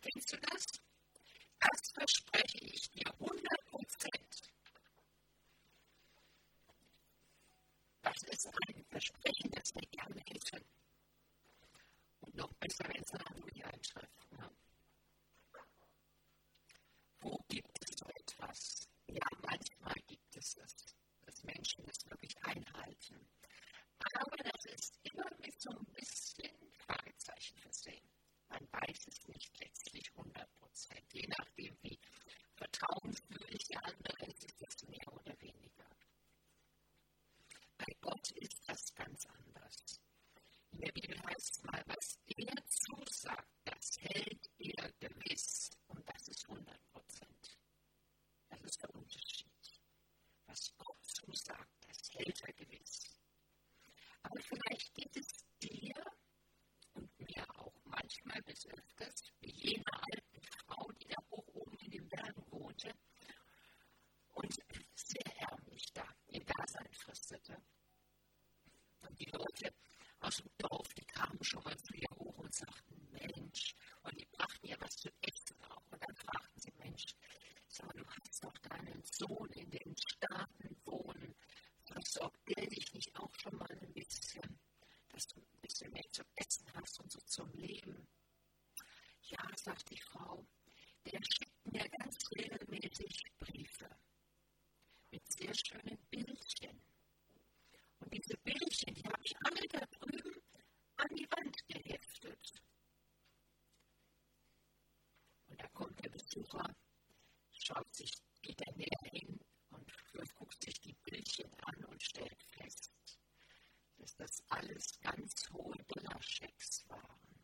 Kennst du das? Das verspreche ich dir 100%. Das ist ein Versprechen, das wir gerne hätten. Und noch besser, wenn es eine Halleluja einschrift. Ne? Wo gibt es so etwas? Ja, manchmal gibt es das, dass Menschen das wirklich einhalten. Aber das ist immer mit so ein bisschen Fragezeichen versehen. Man weiß es nicht letztlich 100%. Je nachdem, wie vertrauenswürdig der andere ist, ist das mehr oder weniger. Bei Gott ist das ganz anders. In der Bibel heißt es mal, was er zusagt, das hält er gewiss. Und das ist 100%. Das ist der Unterschied. Was Gott zusagt, das hält er gewiss. Aber vielleicht geht es dir und mir auch manchmal bis öfters, wie jener alten Frau, die da hoch oben in den Bergen wohnte und sehr ärmlich da ihr Dasein fristete. Und die Leute aus dem Dorf, die kamen schon mal zu ihr hoch und sagten, Mensch, und die brachten ihr was zu essen auch. Und dann fragten sie, Mensch, sag mal, du hast doch deinen Sohn in den Staaten wohnen. Versorgt der dich nicht auch schon mal ein bisschen, dass du ein bisschen mehr zum Essen hast und so zum Leben? Ja, sagt die Frau, der schickt mir ganz regelmäßig Briefe mit sehr schönen Bildchen. Und diese Bildchen, die habe ich alle da drüben an die Wand geheftet. Und da kommt der Besucher, geht er näher hin und guckt sich die Bildchen an und stellt fest, dass das alles ganz hohe Dollarschecks waren.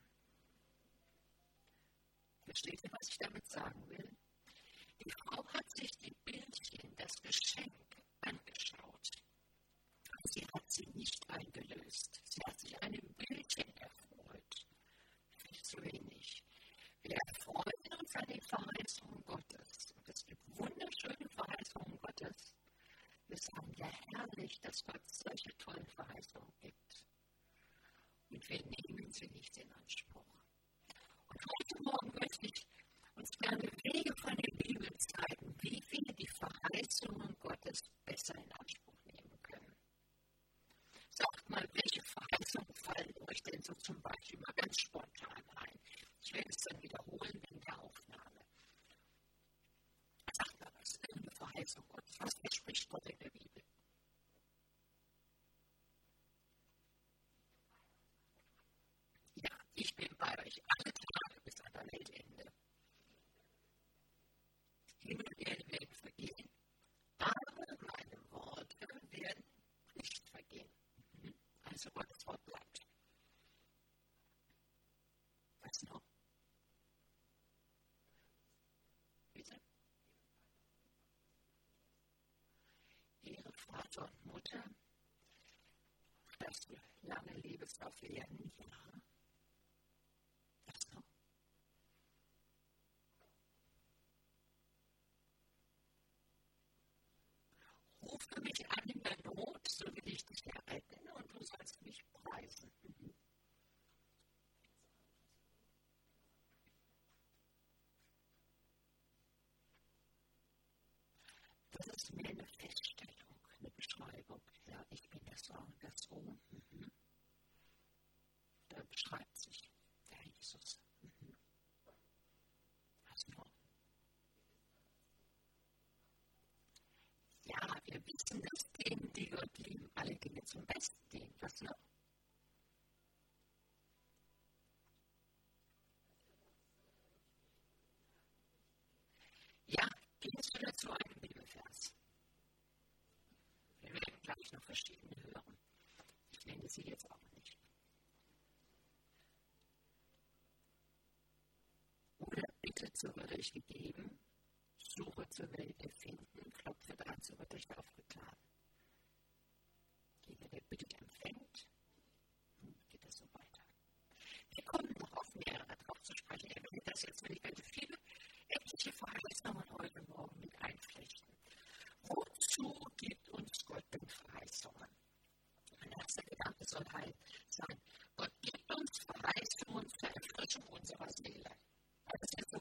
Versteht ihr, was ich damit sagen will? Die Frau hat sich die Bildchen, das Geschenk, angeschaut. Aber sie hat sie nicht eingelöst. Sie hat sich an dem Bildchen erfreut. Nicht zu wenig. Wir erfreuen uns an den Verheißungen Gottes. Und es gibt wunderschöne Verheißungen Gottes. Wir sagen, ja herrlich, dass Gott solche tollen Verheißungen gibt. Und wir nehmen sie nicht in Anspruch. Und heute Morgen möchte ich uns gerne Wege von der Bibel zeigen, wie wir die Verheißungen Gottes besser in Anspruch nehmen können. Sagt mal, welche Verheißungen fallen euch denn so zum Beispiel mal ganz spontan ein? Ich werde es dann wiederholen in der Aufnahme. Sagt mal was, irgendeine Verheißung Gottes. Was verspricht Gott in der Bibel? Ja, ich bin bei euch alle Tage bis an der Weltende. Himmel und Erde werden vergehen, aber meine Worte werden nicht vergehen. Also Gottes Wort bleibt. Was noch? Bitte? Ehre Vater und Mutter, dass du lange lebst auf Erden, ja. Was noch? Rufe mich an in der Not, so will ich dich erretten und du sollst mich preisen. Das ist mehr eine Feststellung, eine Beschreibung. Ja, ich bin das so und das so. Da beschreibt sich der Jesus. Was noch? Ja, wir wissen, dass denen, die Gott lieben, alle Dinge zum Besten dienen. Was noch? Ja, kennst du dazu einen Bibelvers? Wir werden gleich noch verschiedene hören. Ich nenne sie jetzt auch nicht. Oder bittet, so wird euch gegeben, suche zur Welt erfinden, klopfe dran, so wird euch aufgetan. Jeder, der bittet, empfängt, geht das so weiter. Wir kommen noch auf mehrere drauf zu sprechen. Ich werde das jetzt, wenn ich werde viele etliche Verheißungen heute Morgen mit einflechten. Wozu gibt uns Gott denn Verheißungen? Mein erster Gedanke soll halt sein, Gott gibt uns Verheißungen zur Erfrischung unserer Seele. Weil das ist so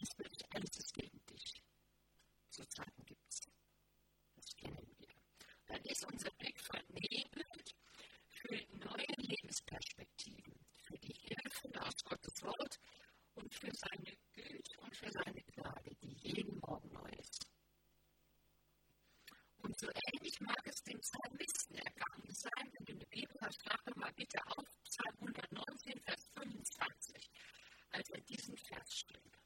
ist wirklich alles ist gegen dich. So Zeiten gibt es. Das kennen wir. Dann ist unser Blick vernebelt für neue Lebensperspektiven, für die Hilfe aus Gottes Wort und für seine Güte und für seine Gnade, die jeden Morgen neu ist. Und so ähnlich mag es dem Psalmisten ergangen sein, wenn du eine Bibel hast, schlag doch mal bitte auf Psalm 119, Vers 25, als er diesen Vers schrieb.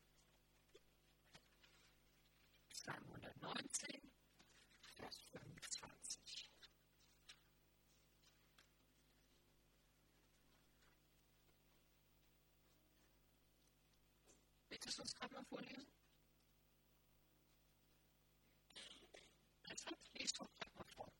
Psalm 119, Vers 25. Willst du uns gerade mal vorlesen? Lies doch gerade mal vor.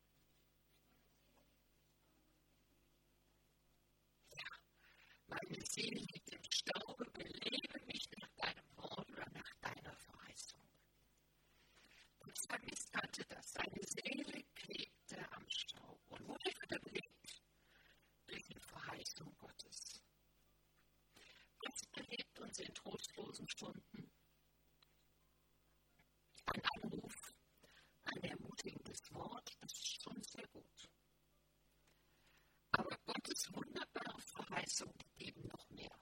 Ja, meine Seele liegt im Staube, belebe mich nach deinem Wort oder nach deiner Verheißung. Der Psalmist hatte das. Seine Seele klebte am Staub. Und wodurch wird er belebt? Durch die Verheißung Gottes. Was belebt uns in trostlosen Stunden? Ein Anruf, ein ermutigendes Wort, das ist schon sehr gut. Aber Gottes wunderbare Verheißung eben noch mehr.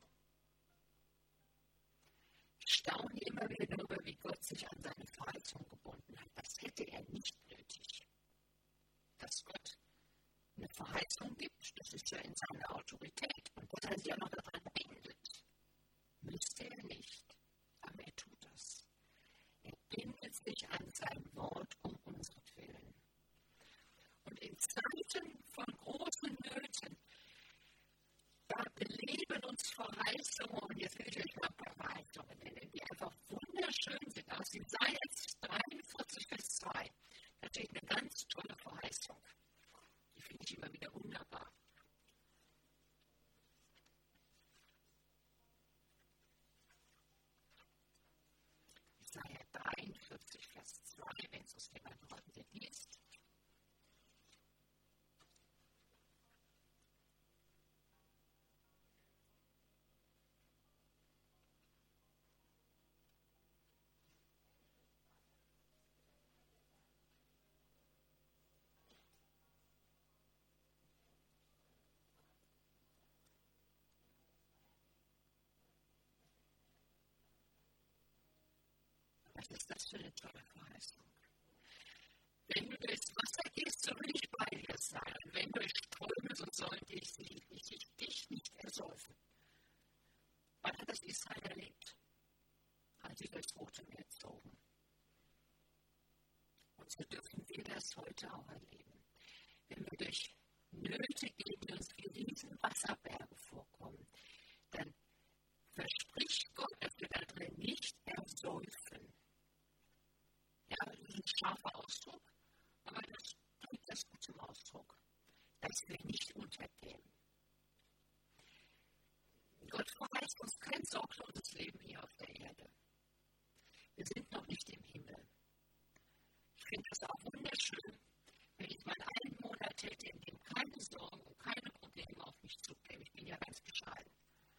Ich staune immer wieder darüber, wie Gott sich an seine Verheißung gebunden hat. Das hätte er nicht nötig. Dass Gott eine Verheißung gibt, das ist ja in seiner Autorität. Und dass er sich ja noch daran bindet, müsste er nicht. Aber er tut das. Er bindet sich an sein Wort um unseretwillen. Und in Zeiten von großen Nöten, da beleben uns Verheißungen, und jetzt will ich euch mal ein paar Verheißungen nennen, die einfach wunderschön sind. Aus Jesaja 43, Vers 2, da steht eine ganz tolle Verheißung. Die finde ich immer wieder wunderbar. Jesaja 43, Vers 2, wenn es aus dem Antworten liest. Was ist das für eine tolle Verheißung? Wenn du durchs Wasser gehst, so will ich bei dir sein. Und wenn du durch Ströme, so sollte ich dich nicht ersäufen. Wann hat das Israel erlebt? Als sie durchs Rote Meer zogen. Und so dürfen wir das heute auch erleben. Wenn wir durch Nöte gehen, die uns wie riesen Wasserberge vorkommen, dann verspricht Gott, dass wir da drin nicht ersäufen. Ja, das ist ein scharfer Ausdruck, aber das bringt das gut zum Ausdruck, dass wir nicht untergehen. Gott verheißt uns kein sorgloses Leben hier auf der Erde. Wir sind noch nicht im Himmel. Ich finde das auch wunderschön, wenn ich mal einen Monat hätte, in dem keine Sorgen und keine Probleme auf mich zukämen. Ich bin ja ganz bescheiden.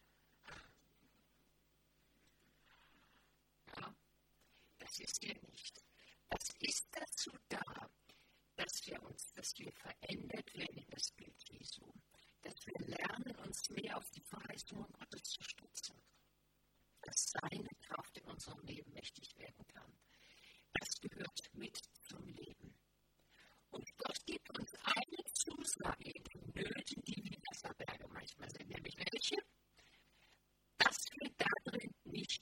Ja, das ist hier nicht. Das ist dazu da, dass wir verändert werden in das Bild Jesu. Dass wir lernen, uns mehr auf die Verheißungen Gottes zu stützen. Dass seine Kraft in unserem Leben mächtig werden kann. Das gehört mit zum Leben. Und Gott gibt uns eine Zusage in den Nöten, die wie Wasserberge manchmal sind. Nämlich welche? Dass wir darin nicht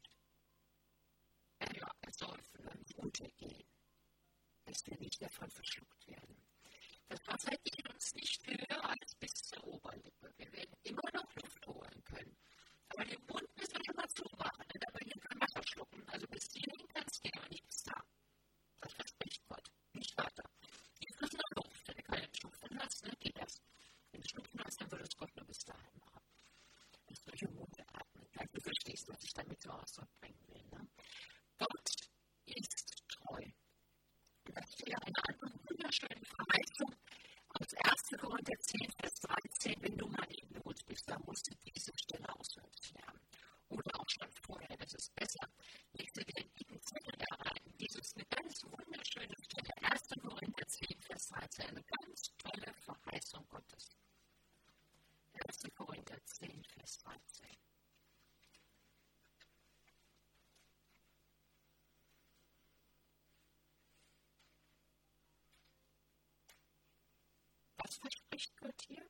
ersäufen und untergehen. Dass wir nicht davon verschluckt werden. Das Wasser geht uns nicht höher als bis zur Oberlippe. Wir werden immer noch Luft holen können. Aber den Mund müssen wir immer zumachen, denn dabei kein Wasser schlucken. Also bis hierhin kann es gehen, aber nicht bis da. Das verspricht Gott. Nicht weiter. Die frissen noch Luft. Wenn du keinen Schnupfen hast, dann geht das. Wenn du Schnupfen hast, dann würde es Gott nur bis dahin machen. Das durch den Mund atmen. Du verstehst, was ich damit zum Ausdruck bringen will. Ne? Gott ist treu. Und das ist ja eine andere wunderschöne Verheißung aus 1. Korinther 10, Vers 13. Wenn du mal in Not bist, dann musst du diese Stelle auswendig lernen. Was verspricht Gott hier?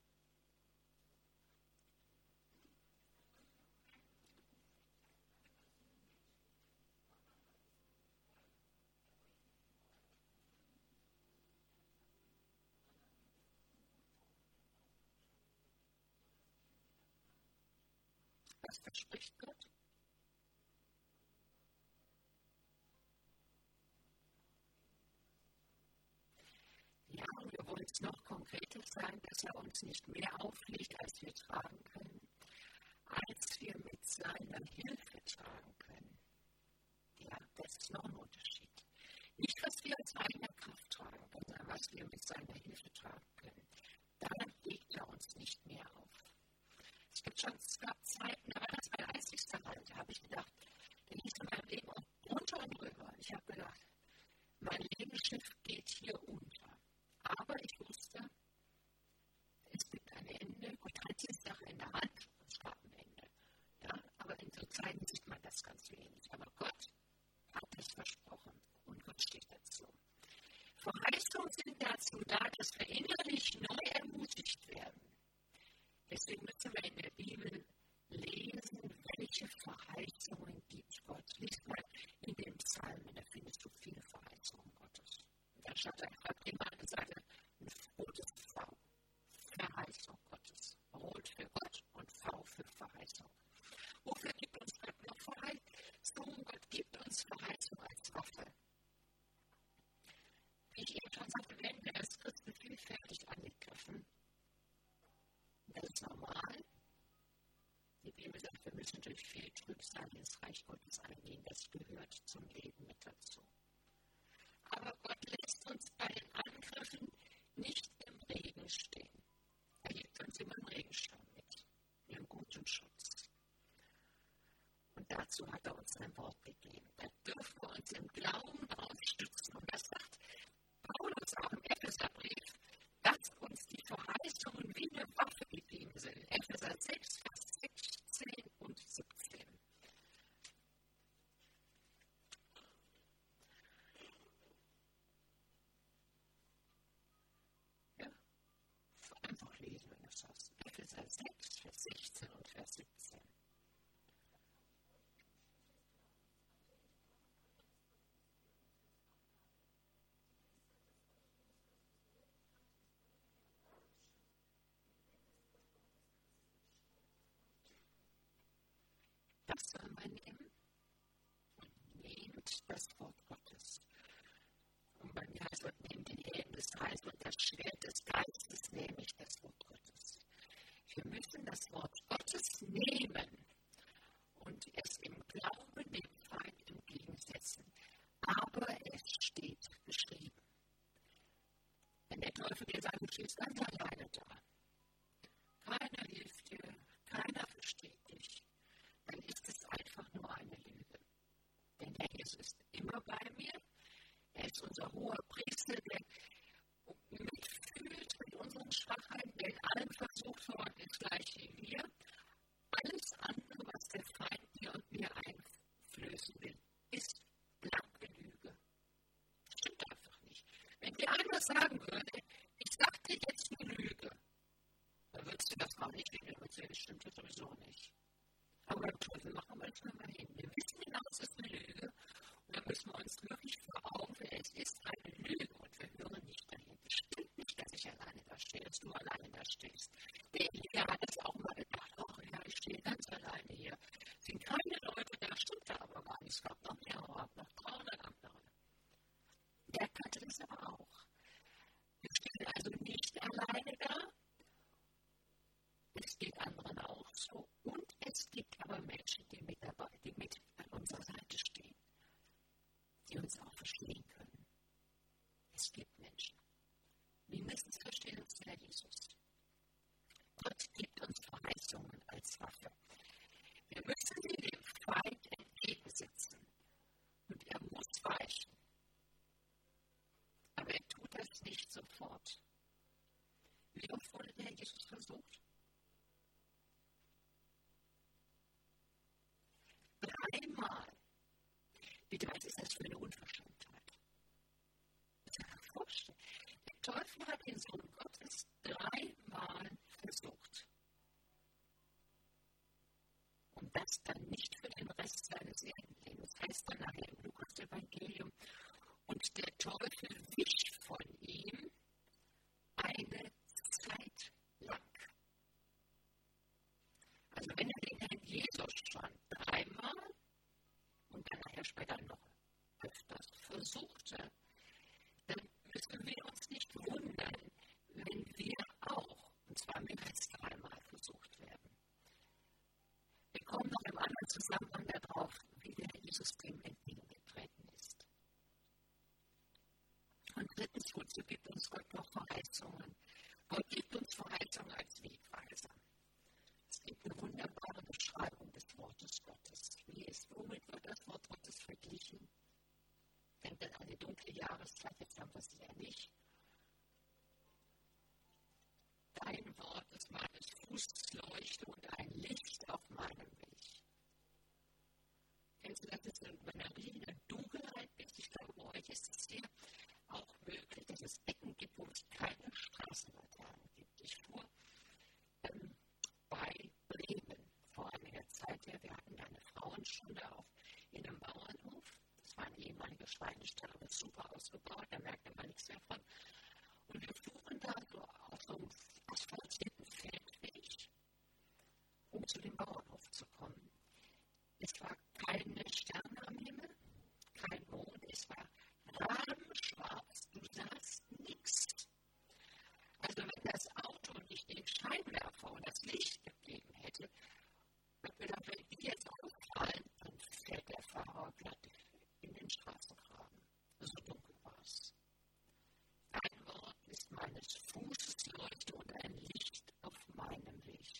Was verspricht Gott? Ja, und wir wollen es noch konkreter sagen, dass er uns nicht mehr auflegt, als wir tragen können, als wir mit seiner Hilfe tragen können. Ja, das ist noch ein Unterschied. Nicht, was wir als eigene Kraft tragen können, sondern was wir mit seiner Hilfe tragen können. Da legt er uns nicht mehr auf. Es gab Zeiten, da war das mein einzigster Halt. Da habe ich gedacht, da ging es in meinem Leben auch drunter und drüber. Ich habe gedacht, mein Lebensschiff geht hier unter. Aber ich wusste, es gibt ein Ende. Gott hat die Sache in der Hand. Es gab ein Ende. Ja, aber in so Zeiten sieht man das ganz wenig. Aber Gott hat es versprochen und Gott steht dazu. Verheißungen sind dazu da, dass wir innerlich neu ermutigt werden. Deswegen müssen wir in der Bibel lesen, welche Verheißungen gibt Gott. Lies mal in den Psalmen, da findest du viele Verheißungen Gottes. Und da schreibt jemand und sagt, ein rotes V, Verheißung Gottes. Rot für Gott und V für Verheißung. Wofür gibt uns Gott noch Verheißung? Gott gibt uns Verheißung als Waffe. Wie ich eben schon sagte, werden wir als Christen vielfältig angegriffen. Das ist normal. Die Bibel sagt, wir müssen durch viel Trübsal ins Reich Gottes eingehen. Das gehört zum Leben mit dazu. Aber Gott lässt uns bei den Angriffen nicht im Regen stehen. Er gibt uns immer einen Regenschirm mit, einen guten Schutz. Und dazu hat er uns sein Wort gegeben. Da dürfen wir uns im Glauben darauf stützen. Und das sagt Paulus auch im Epheserbrief, dass uns die Verheißungen wie eine Waffe gegeben sind. Epheser 6, Vers 16 und 17. Ja, einfach lesen, wenn du es hast. Epheser 6, Vers 16 und Vers 17. Das soll man nehmen und nehmt das Wort Gottes. Und bei mir heißt es, nehmt den Helm des Heils und das Schwert des Geistes, nämlich das Wort Gottes. Wir müssen das Wort Gottes nehmen und es im Glauben dem Feind entgegensetzen. Aber es steht geschrieben. Wenn der Teufel dir sagt, du stehst ganz alleine da, keiner hilft dir, keiner versteht dich, dann ist es einfach nur eine Lüge. Denn der Jesus ist immer bei mir. Er ist unser hoher Priester, der mitfühlt mit unseren Schwachheiten, der in allem versucht worden ist, gleich wie wir. Alles andere, was der Feind dir und mir einflößen will, ist blanke Lüge. Stimmt einfach nicht. Wenn dir einer sagen würde, ich sag dir jetzt eine Lüge, dann würdest du das auch nicht wieder erzählen, das stimmt das sowieso nicht. Aber beim Teufel machen wir das nur mal hin. Wir wissen genau, es ist eine Lüge. Und dann müssen wir uns wirklich vor Augen führen, es ist eine Lüge und wir hören nicht dahin. Es stimmt nicht, dass ich alleine da stehe, dass du alleine da stehst. Der Elia hat es auch mal gedacht, ach ja, ich stehe ganz alleine hier. Es sind keine Leute, da stimmt da aber gar nicht. Es gab noch mehrere, noch 300 andere. Der kannte das aber auch. Wir stehen also nicht alleine da. Es geht anderen auch so. Und es gibt aber Menschen, die mit dabei, die mit an unserer Seite stehen, die uns auch verstehen können. Es gibt Menschen. Mindestens verstehen uns der Jesus. Gott gibt uns Verheißungen als Waffe. Wir müssen sie dem Feind entgegensetzen. Und er muss weichen. Aber er tut das nicht sofort. Wie oft wurde der Jesus versucht? 3-mal. Bitte, was ist das für eine Unverschämtheit? Das kann man sich vorstellen. Teufel hat den Sohn Gottes 3-mal versucht. Und das dann nicht für den Rest seines Erdenlebens. Das heißt dann nachher im Lukas-Evangelium. Und der Teufel wich von ihm eine Zeit lang. Also wenn er den Herrn Jesus schon 3-mal und dann nachher später noch öfters versuchte, dann müssen wir uns nicht wundern, wenn wir auch, und zwar mehr als 3-mal versucht werden. Wir kommen noch im anderen Zusammenhang darauf, wie der Jesus dem entgegengetreten ist. Und drittens, wozu gibt uns Gott noch Verheißungen? Gott gibt uns Verheißungen als Wegweiser. Es gibt eine wunderbare Beschreibung des Wortes Gottes. Womit wird das Wort Gottes verglichen? Denkt an eine dunkle Jahreszeit, jetzt haben wir es ja nicht. Dein Wort ist meines Fußleuchte und ein Licht auf meinem Weg. Kennst du das, wenn du in der Dunkelheit bist? Ich glaube, bei euch ist es hier auch möglich, dass es Ecken gibt, wo es keine Straßenlaternen gibt. Ich fuhr bei Bremen vor einiger Zeit her. Wir hatten da eine Frauenschule auch in einem Bauernhof. Das war eine ehemalige Schweinestall, aber super ausgebaut, da merkte man nichts mehr von. Und wir fuhren da so auf so einem asphaltierten Feldweg, um zu dem Bauernhof zu kommen. Es war keine Sterne am Himmel, kein Mond, es war rabenschwarz, du sahst nichts. Also wenn das Auto nicht den Scheinwerfer und das Licht gegeben hätte, und wenn die jetzt auffallen, dann fällt der Fahrer glatt in den Straßengraben. So dunkel war es. Dein Wort ist meines Fußes Leuchte und ein Licht auf meinem Weg.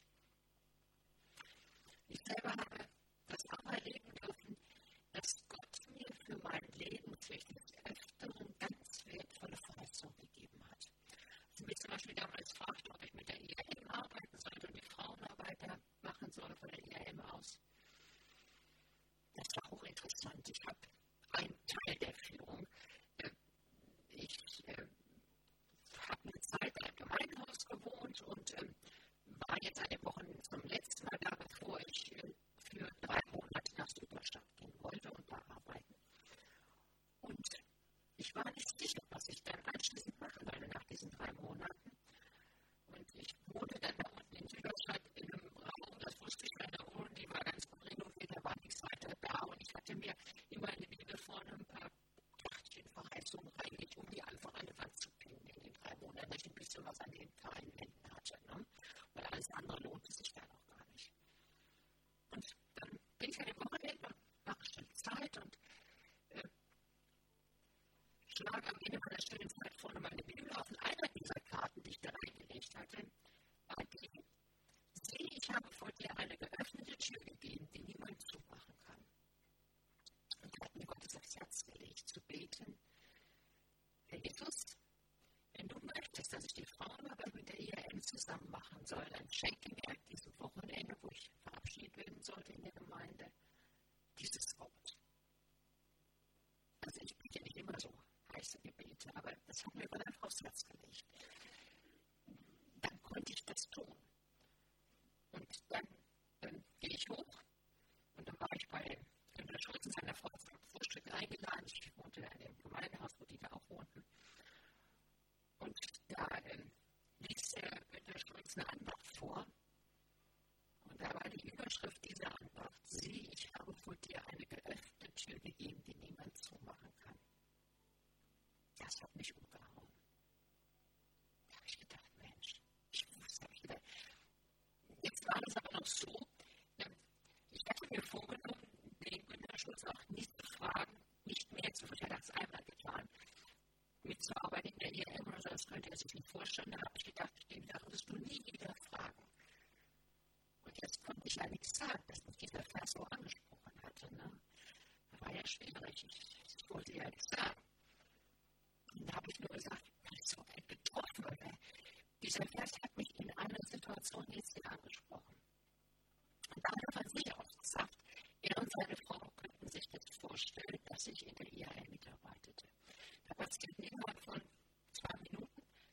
Ich selber habe das auch erleben dürfen, dass Gott mir für mein Leben durch des Öfteren ganz wertvolle Verheißungen gegeben hat. Also mich zum Beispiel damals fragte, ob ich mit der IAM arbeiten sollte und die Frauenarbeit machen soll von der IAM aus. Das war hochinteressant. Ich habe einen Teil der Führung. Ich habe eine Zeit in einem Gemeindehaus gewohnt und war jetzt eine Woche zum letzten Mal da, bevor ich für 3 Monate nach Süddeutschland gehen wollte und da arbeiten. Und ich war nicht sicher, was ich dann anschließend machen werde nach diesen 3 Monaten. Und ich wohnte dann da unten in Süddeutschland in einem Raum, das wusste ich, meine Wohnung, die war ganz gut renoviert, da war nichts weiter da. Und ich hatte mir in meine Bibel vorne ein paar Kärtchen, Verheißungen reingelegt, um die einfach an die Wand zu pinnen in den 3 Monaten, dass ich ein bisschen was an den kleinen Händen hatte. Ne? Weil alles andere lohnte sich dann auch gar nicht. Und dann bin ich an dem Wochenende und mache schnell Zeit und schlage am Ende meiner stillen Zeit vorne meine Bibel auf und einer dieser Karten, die ich da reingelegt hatte, war die: Sieh, ich habe vor dir eine geöffnete Tür gegeben, die niemand zumachen kann. Und da hat mir Gottes aufs Herz gelegt, zu beten: Herr Jesus, wenn du möchtest, dass ich die Frauenarbeit mit der IAM zusammen machen soll, dann schenke mir an diesem Wochenende, wo ich verabschiedet werden sollte in der Gemeinde, dieses Wort. Also ich bitte nicht immer so heiße Gebete, aber das hat mir Gott einfach aufs Herz gelegt. Dann konnte ich das tun. Und dann gehe ich hoch und dann war ich bei Günter Schulz und seiner Frau zum Frühstück eingeladen. Ich wohnte in dem Gemeindehaus, wo die da auch wohnten. Und da ließ der Günter Schulz eine Andacht vor. Und da war die Überschrift dieser Andacht: Sieh, ich habe vor dir eine geöffnete Tür gegeben, die niemand zumachen kann. Das hat mich umgehauen. Da habe ich gedacht, Mensch, jetzt war es aber noch so, ich hatte mir vorgenommen, den Günter Schulz auch nicht zu fragen, nicht mehr zu fragen, ich hatte es einmal getan, mitzuarbeiten in der IAM oder so, das könnte er sich nicht vorstellen. Da habe ich gedacht, den wirst du nie wieder fragen. Und jetzt konnte ich ja nichts sagen, dass mich dieser Vers so angesprochen hatte. Ne? Das war ja schwierig, ich wollte ja nichts sagen. Und da habe ich nur gesagt, ich bin so weit getroffen, weil dieser Vers hat mich in einer Situation jetzt wieder angesprochen. Und da hat er von sich aus gesagt, er und seine Frau könnten sich das vorstellen, dass ich in der IAM mitarbeitete. Da passiert innerhalb von 2 Minuten,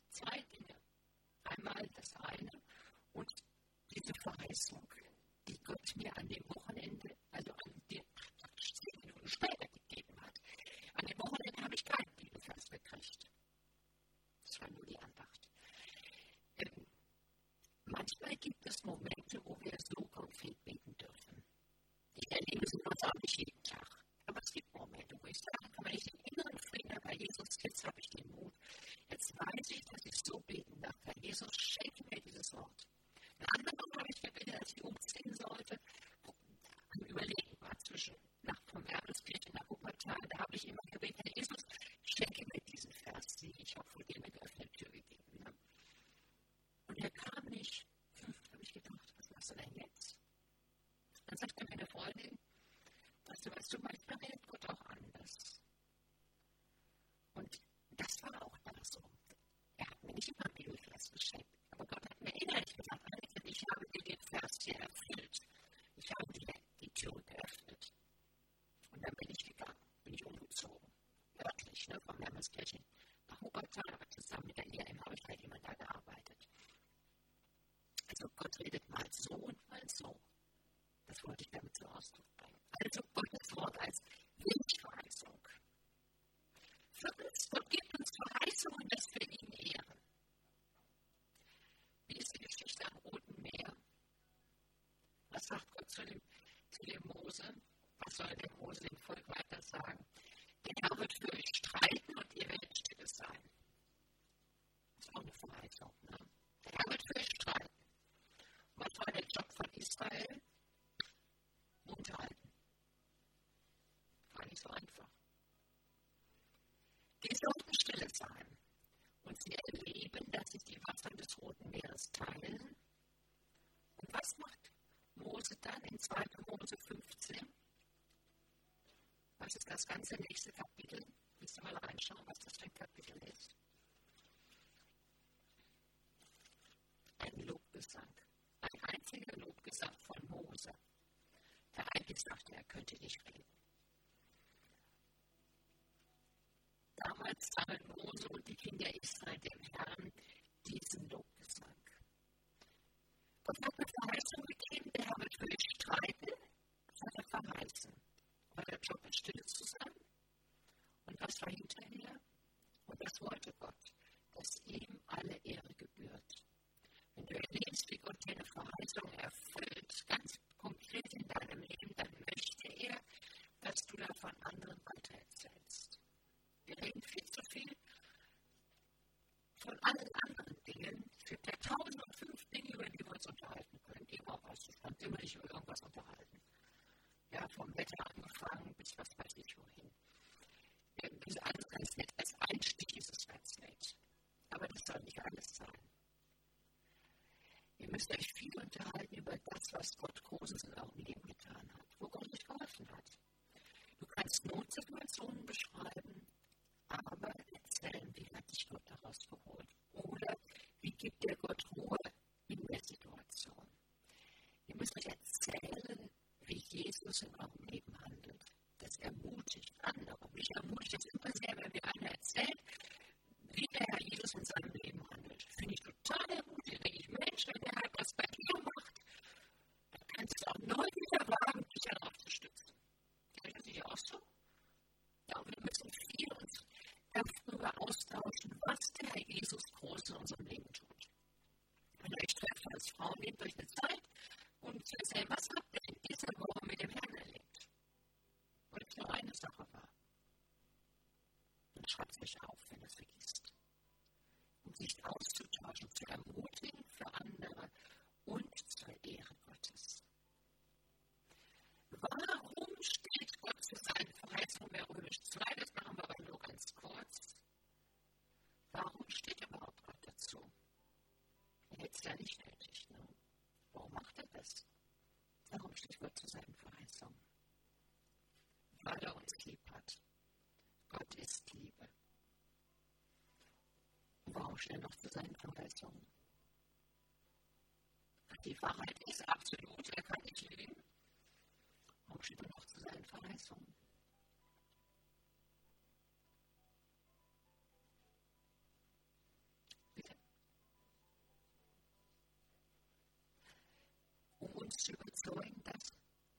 es auch nicht jeden Tag. Aber es gibt Momente, wo ich sage, kann man nicht den inneren Frieden, aber Jesus, jetzt habe ich den Mut. Jetzt weiß ich, dass ich so beten darf. Herr Jesus, schenke mir dieses Wort. Eine andere Woche habe ich gebetet, dass ich umziehen sollte. Am Überlegen war zwischen vom Erbeskirche nach Wuppertal. Da habe ich immer gebetet, Herr Jesus, schenke mir diesen Vers, den ich auch vor dir eine geöffnete Tür gegeben habe. Und er kam nicht. Da habe ich gedacht, was machst du denn jetzt? Dann sagte meine Freundin, weißt du, manchmal redet Gott auch anders. Und das war auch da so. Er hat mir nicht immer einen Bibelvers geschenkt, aber Gott hat mir innerlich gesagt, ich habe dir den Vers hier erfüllt. Ich habe dir die Tür geöffnet. Und dann bin ich gegangen, bin ich umgezogen. Örtlich, von Erbeskirche nach Wuppertal, aber zusammen mit der IAM habe ich halt immer da gearbeitet. Also Gott redet mal so und mal so. Das wollte ich damit zum Ausdruck bringen. Also Gottes Wort als Wunschverheißung. Viertens, Gott gibt uns Verheißungen, dass wir ihn ehren. Wie ist die Geschichte am Roten Meer? Was sagt Gott zu dem Mose? Was soll der Mose dem Volk weiter sagen? Der Herr wird für euch streiten und ihr werdet stille sein. Das ist auch eine Verheißung. Ne? Der Herr wird für euch streiten. Was war der Job von Israel? Unterhalten. War nicht so einfach. Die sollten stille sein. Und sie erleben, dass sich die Wasser des Roten Meeres teilen. Und was macht Mose dann in 2. Mose 15? Was ist das ganze nächste Kapitel? Willst du mal reinschauen, was das für ein Kapitel ist? Ein Lobgesang. Ein einziger Lobgesang von Mose. Der eigentlich sagte, er könnte nicht reden. Damals sangen Mose und die Kinder Israel dem Herrn diesen Lobgesang. Gott hat eine Verheißung gegeben, der Herr wird für dich streiten. Das hat er verheißen. War der Job, in Stille zu sein? Und was war hinterher? Und das wollte Gott, dass ihm alle Ehre gebührt. Wenn du erlebst, wie Gott dir eine Verheißung erfüllt, ganz konkret in deinem Leben, dann möchte er, dass du davon anderen weitererzählst. Wir reden viel zu viel von allen anderen Dingen. Es gibt ja 1005 Dinge, über die wir uns unterhalten können. Immer was, du kannst immer nicht über irgendwas unterhalten. Ja, vom Wetter angefangen bis was weiß ich wohin. Diese andere ganz nett, als Einstieg ist es ganz nett. Aber das soll nicht alles sein. Ihr müsst euch viel unterhalten über das, was Gott Großes in eurem Leben getan hat, wo Gott euch geholfen hat. Du kannst Notsituationen beschreiben, aber erzählen, wie hat dich Gott daraus geholt? Oder wie gibt dir Gott Ruhe in der Situation? Ihr müsst euch erzählen, wie Jesus in eurem Leben handelt. Das ermutigt andere. Mich ermutigt es immer sehr, wenn mir einer erzählt, wie der Herr Jesus in seinem Leben handelt. Finde ich total ermutigend. Denke ich, Mensch, wenn der Herr das bei dir macht, dann kannst du es auch neu wieder wagen, dich darauf zu stützen. Geht das nicht auch so? Ja, und wir müssen viel uns darüber austauschen, was der Herr Jesus groß in unserem Leben tut. Wenn ihr euch trefft als Frau, nehmt euch eine Zeit, um zu erzählen, was habt ihr in dieser Woche mit dem Herrn erlebt? Weil es nur eine Sache war. Und schreibt es euch auf, wenn ihr es vergisst. Um sich auszutauschen, zu ermutigen für andere und zur Ehre Gottes. Warum steht Gott zu seinen Verheißungen bei Römisch 2? Das machen wir aber nur ganz kurz. Warum steht überhaupt Gott dazu? Er hätte es ja nicht nötig. Ne? Warum macht er das? Warum steht Gott zu seinen Verheißungen? Weil er uns lieb hat. Gott ist Liebe. Und warum steht er noch zu seinen Verheißungen? Die Wahrheit ist absolut, er kann nicht lügen. Warum steht er noch zu seinen Verheißungen? Bitte. Um uns zu überzeugen, dass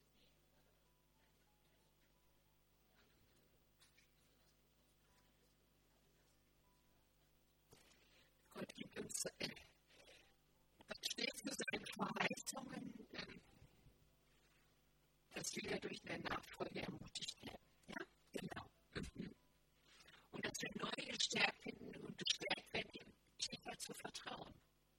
Gott gibt uns, Gott steht zu seinen Verheißungen, dass wir durch eine Nachfolge ermutigt werden. Ja, genau. Und dass wir neu gestärkt werden, tiefer zu vertrauen.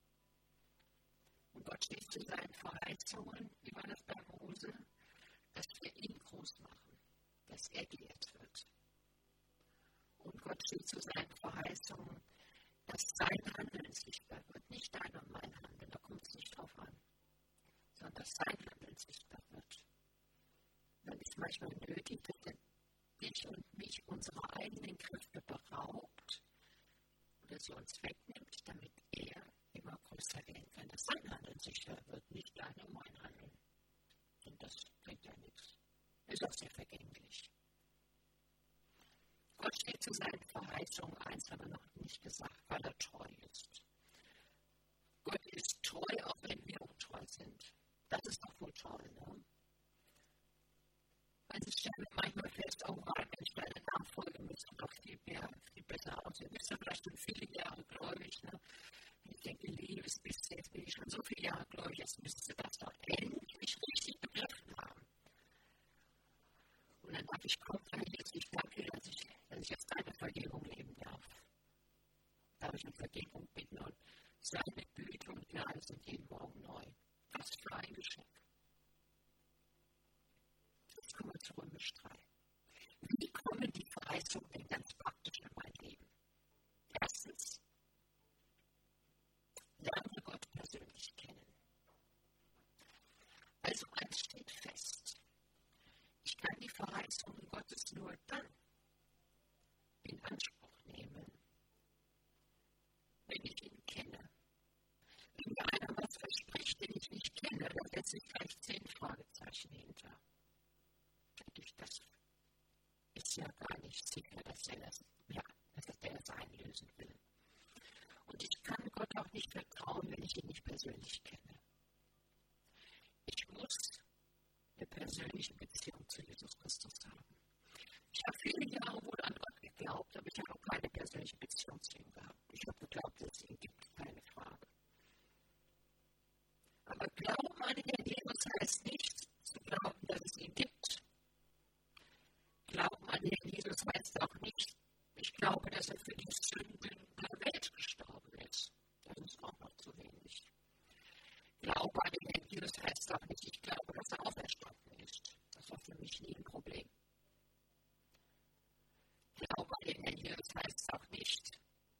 Und Gott steht zu seinen Verheißungen, wie war das bei Mose, dass wir ihn groß machen, dass er geehrt wird. Und Gott steht zu seinen Verheißungen, dass sein Handeln sichtbar wird. Nicht dein und mein Handeln, da kommt es nicht drauf an, sondern dass sein Handeln sichtbar wird. Dann ist manchmal nötig, dass er dich und mich unsere eigenen Kräfte beraubt oder sie uns wegnimmt, damit er immer größer werden kann, dass sein Handeln sichtbar wird, nicht dein und mein Handeln. Und das bringt ja nichts. Ist auch sehr vergänglich. Gott steht zu seinen Verheißungen, eins haben wir noch nicht gesagt, weil er treu ist. Gott ist treu, auch wenn wir untreu sind. Das ist doch wohl toll, ne? Also ich stelle manchmal fest, oh Mann, wenn ich deine Nachfolge müsste doch viel besser aussehen. Du bist ja vielleicht schon viele Jahre gläubig, ne? Ich denke, liebes bist jetzt bin ich schon so viele Jahre gläubig, jetzt müsstest du das doch endlich richtig begriffen haben. Und dann dachte ich, komm, Jesus, ich danke, dass ich jetzt deine Vergebung leben darf. Darf ich um Vergebung bitten und seine Güte und Gnade sind jeden Morgen neu. Was für ein Geschenk. Jetzt kommen wir zu Römisch 3. Wie kommen die Verheißungen denn ganz praktisch in mein Leben? Erstens, lerne Gott persönlich kennen. Also eins steht fest. Ich kann die Verheißungen Gottes nur dann in Anspruch nehmen, wenn ich ihn kenne. Wenn mir einer was verspricht, den ich nicht kenne, dann setze ich gleich 10 Fragezeichen hinter. Das ist ja gar nicht sicher, dass er das einlösen will. Und ich kann Gott auch nicht vertrauen, wenn ich ihn nicht persönlich kenne. Ich muss eine persönliche Beziehung zu Jesus Christus haben. Ich habe viele Jahre wohl an Gott geglaubt, aber ich habe auch keine persönliche Beziehung zu ihm gehabt. Ich habe geglaubt, dass es ihn gibt, keine Frage. Aber Glauben an den Jesus heißt nicht zu glauben, dass es ihn gibt. Glauben an den Jesus heißt auch nicht, ich glaube, dass er für die Sünden der Welt gestorben ist. Das ist auch noch zu wenig. Glaube an den Jesus heißt auch nicht, ich glaube, dass er auferstanden ist. Das war für mich nie ein Problem. Glaube an den Jesus heißt auch nicht,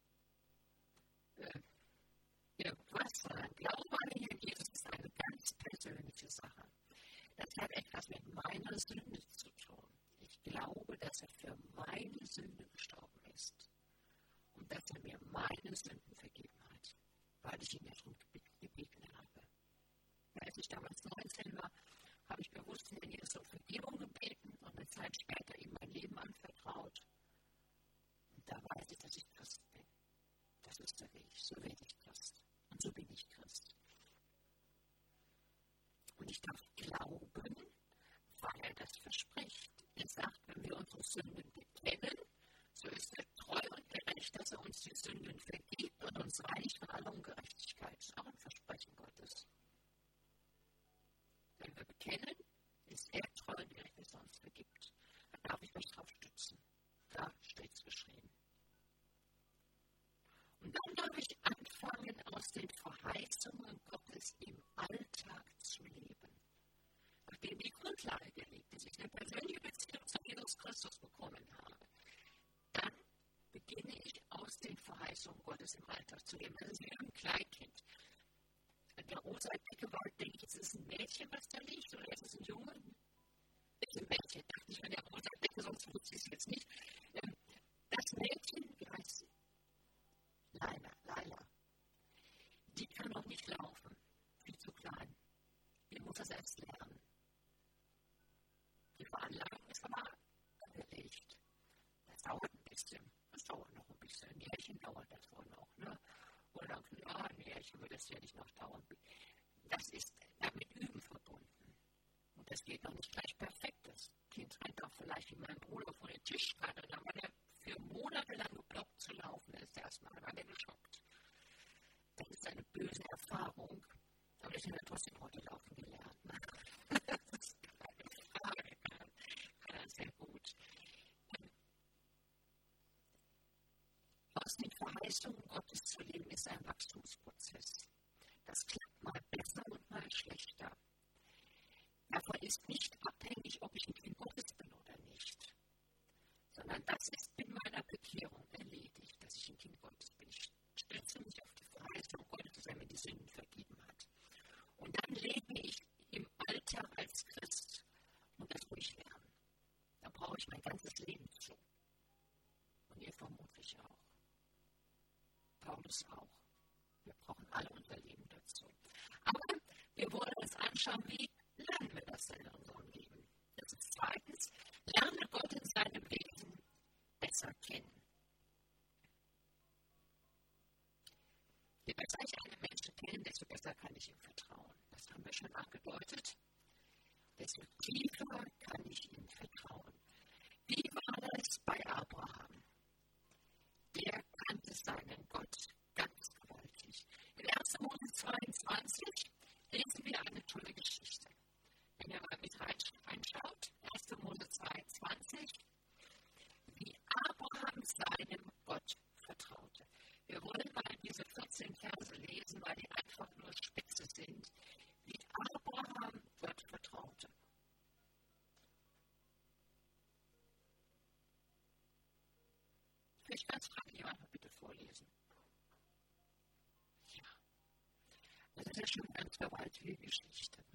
irgendwas, sondern Glaube an den Jesus ist eine ganz persönliche Sache. Das hat etwas mit meiner Sünde zu tun. Ich glaube, dass er für meine Sünde gestorben ist und dass er mir meine Sünden vergeben hat, weil ich ihn ja schon gebeten habe. Als ich damals 19 war, habe ich bewusst in Jesus um Vergebung gebeten und eine Zeit später ihm mein Leben anvertraut. Und da weiß ich, dass ich Christ bin. Das ist der Weg. So werde ich Christ. Und so bin ich Christ. Und ich darf glauben, weil er das verspricht. Er sagt, wenn wir unsere Sünden bekennen, so ist er treu und gerecht, dass er uns die Sünden vergibt und uns reinigt von aller Ungerechtigkeit. Das ist auch ein Versprechen Gottes. Wenn wir bekennen, ist er treu und gerecht, dass er uns vergibt. Dann darf ich mich drauf stützen. Da steht es geschrieben. Und dann darf ich anfangen, aus den Verheißungen Gottes im Alltag zu leben. Nachdem die Grundlage gelegt ist, ich eine persönliche Beziehung zu Jesus Christus bekommen habe, dann beginne ich aus den Verheißungen Gottes im Alltag zu leben. Das ist wie ein Kleinkind. An der Rosa-Decke war, denke ich, ist es ein Mädchen, was da liegt, oder ist es ein Junge? Es ist ein Mädchen, dachte ich, an der Rosa-Decke, sonst wusste ich es jetzt nicht. Das Mädchen, wie heißt sie? Laila. Die kann noch nicht laufen, viel zu klein. Die muss das erst lernen. Die Veranlagung ist aber angelegt. Das dauert ein bisschen. Das dauert noch ein bisschen. Ein Jährchen dauert das wohl noch. Ne? Oder ein Jährchen wird das ja nicht noch dauern. Das ist damit Üben verbunden. Und das geht noch nicht gleich perfekt. Das Kind rennt auch vielleicht wie mein Bruder vor den Tischkante. Dann war der für Monate lang geblockt zu laufen. Ist erstmal war der geschockt. Das ist eine böse Erfahrung. Aber ich habe trotzdem heute laufen gelernt. Ne? aus den Verheißungen Gottes zu leben, ist ein Wachstumsprozess. Das klappt mal besser und mal schlechter. Davon ist nicht abhängig, ob ich ein Kind Gottes bin oder nicht, sondern das ist in meiner Bekehrung erledigt, dass ich ein Kind Gottes bin. Ich stütze mich auf die Verheißung Gottes, dass er mir die Sünden vergeben hat. Und dann lebe ich im Alltag als Christ und das muss ich lernen. Da brauche ich mein ganzes Leben zu. Und ihr vermutlich auch. Paulus auch. Wir brauchen alle unser Leben dazu. Aber wir wollen uns anschauen, wie lernen wir das denn in unserem Leben? Das ist zweitens, lerne Gott in seinem Wesen besser kennen. Je besser ich einen Menschen kenne, desto besser kann ich ihm vertrauen. Das haben wir schon angedeutet. Desto tiefer kann ich ihm vertrauen. Wie war das bei Abraham? Der kannte seinen Gott ganz gewaltig. In 1. Mose 22 lesen wir eine tolle Geschichte. Wenn ihr mal mit reinschaut, 1. Mose 22, wie Abraham seinem Gott vertraute. Wir wollen mal diese 14 Verse lesen, weil die einfach nur spitze sind, wie Abraham Gott vertraute. Ich kann es fragen, jemand mal bitte vorlesen. Ja, das ist ja schon eine ganz gewaltige Geschichte.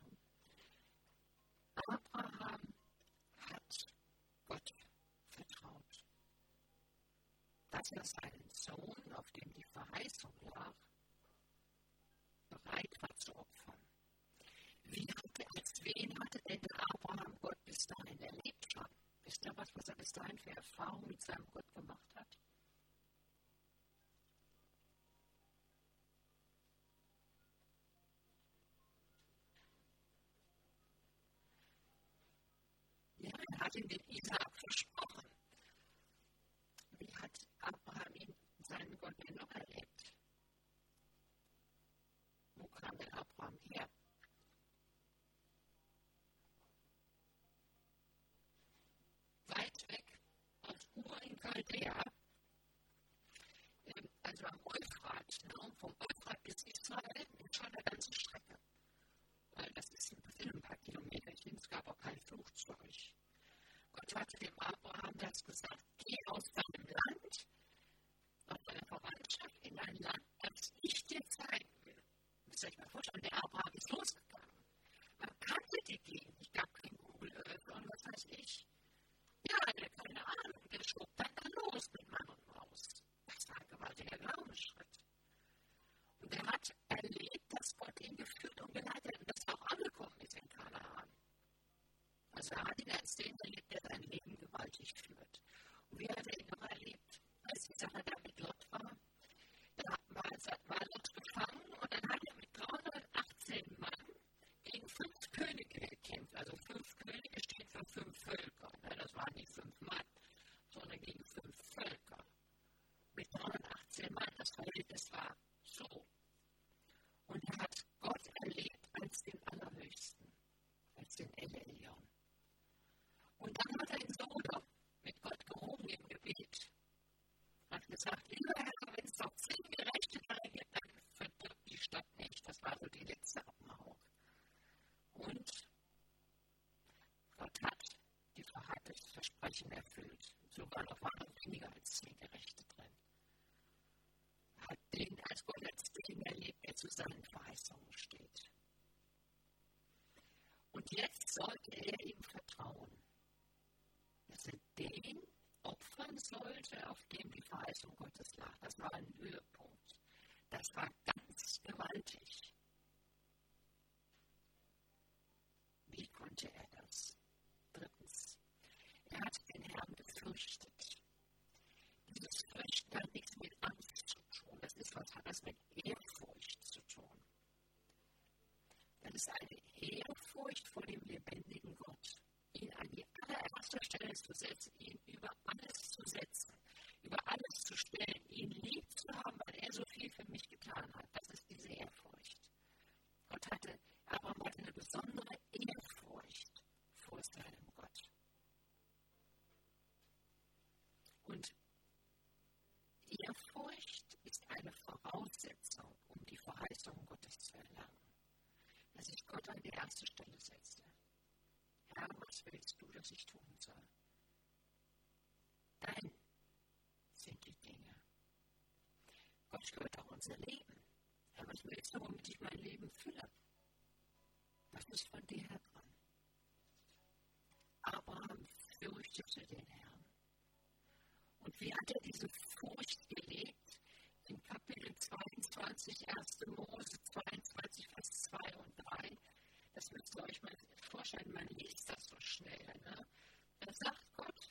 Abraham hat Gott vertraut, dass er seinen Sohn, auf dem die Verheißung lag, bereit war zu opfern. Als wen hatte denn der Abraham Gott bis dahin erlebt schon? Wisst ihr was er bis dahin für Erfahrungen mit seinem Gott gemacht hat? Ja, er hat ihm den Isaak versprochen. Wie hat Abraham seinen Gott denn noch erlebt? Wo kam der Abraham her? Weit weg aus Ur in Chaldea, also am Euphrat, vom Euphrat bis Israel, ist schon eine ganze Strecke. Das sind ein paar Kilometerchen, es gab auch kein Flugzeug. Gott hatte dem Abraham das gesagt, geh aus deinem Land, aus deiner Verwandtschaft in ein Land, das ich dir zeigen will. Müsst ihr euch mal vorstellen, der Abraham ist losgegangen. Man kannte die Gegend, es gab kein Google Earth und was weiß ich. Ja, keine Ahnung, der schob dann los mit Mann und Maus. Das war ein gewaltiger Glaubensschritt. Und er hat erlebt, dass Gott ihn geführt und geleitet hat und dass er auch angekommen ist in Kanaan. Also er hat ihn als den erlebt, der sein Leben gewaltig führt. Und wie hat er ihn noch erlebt? Als die Sache da mit Lot war, da war Lot gefangen und dann hat er mit 318 Mann gegen 5 Könige gekämpft. Also 5 Könige steht für 5 Völker. Das waren nicht 5 Mann, sondern gegen 5 Völker. Mit 318 Mann, das Verhältnis war so. Und er hat Gott erlebt als den Allerhöchsten, als den El Elyon. Und dann hat er in Sodom mit Gott gerungen im Gebet. Hat gesagt, lieber Herr, wenn es doch 10 Gerechte darin gibt, dann verdirbt die Stadt nicht. Das war so die letzte Abmachung. Und Gott hat das Versprechen erfüllt. Sogar noch waren noch weniger als 10 Gerechte drin. Hat den als Gott als den erlebt, der zu seinen Verheißungen steht. Und jetzt sollte er ihm vertrauen, dass er den opfern sollte, auf dem die Verheißung Gottes lag. Das war ein Höhepunkt. Das war ganz gewaltig. Wie konnte er das? Drittens, er hat den Herrn gefürchtet. Dieses Fürchten hat nichts mit Angst zu tun. Was hat das mit Ehrfurcht zu tun? Das ist eine Ehrfurcht vor dem lebendigen Gott. Ihn an die allererste Stelle zu setzen, ihn über alles zu setzen, über alles zu stellen, ihn lieb zu haben, weil er so viel für mich getan hat. Das ist diese Ehrfurcht. Abraham hatte eine besondere Ehrfurcht vor seinem Gott. Und Ehrfurcht ist eine Voraussetzung, um die Verheißung Gottes zu erlangen. Dass ich Gott an die erste Stelle setze. Herr, was willst du, dass ich tun soll? Dein sind die Dinge. Gott gehört auch unser Leben. Herr, was willst du, womit ich mein Leben fülle? Das ist von dir her dran. Abraham fürchtete den Herrn. Und wie hat er diese Furcht gelebt? In Kapitel 22, 1. Mose 22, Vers 2 und 3. Das müsst ihr euch mal vorstellen, man liest das so schnell. Ne? Da sagt Gott,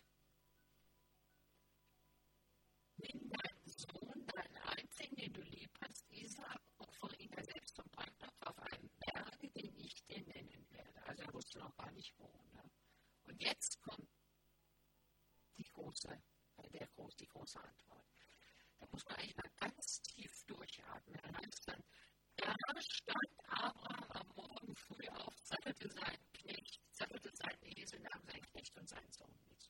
nimm deinen Sohn, deinen einzigen, den du lieb hast, Isaak, opfere ihn ja selbst zum Brandopfer auf einem Berge, den ich dir nennen werde. Also er wusste noch gar nicht wo. Ne? Und jetzt kommt die große Antwort. Da muss man eigentlich mal ganz tief durchatmen. Dann heißt dann, da stand Abraham am Morgen früh auf, sattelte seinen Esel, nahm seinen Knecht und seinen Sohn mit.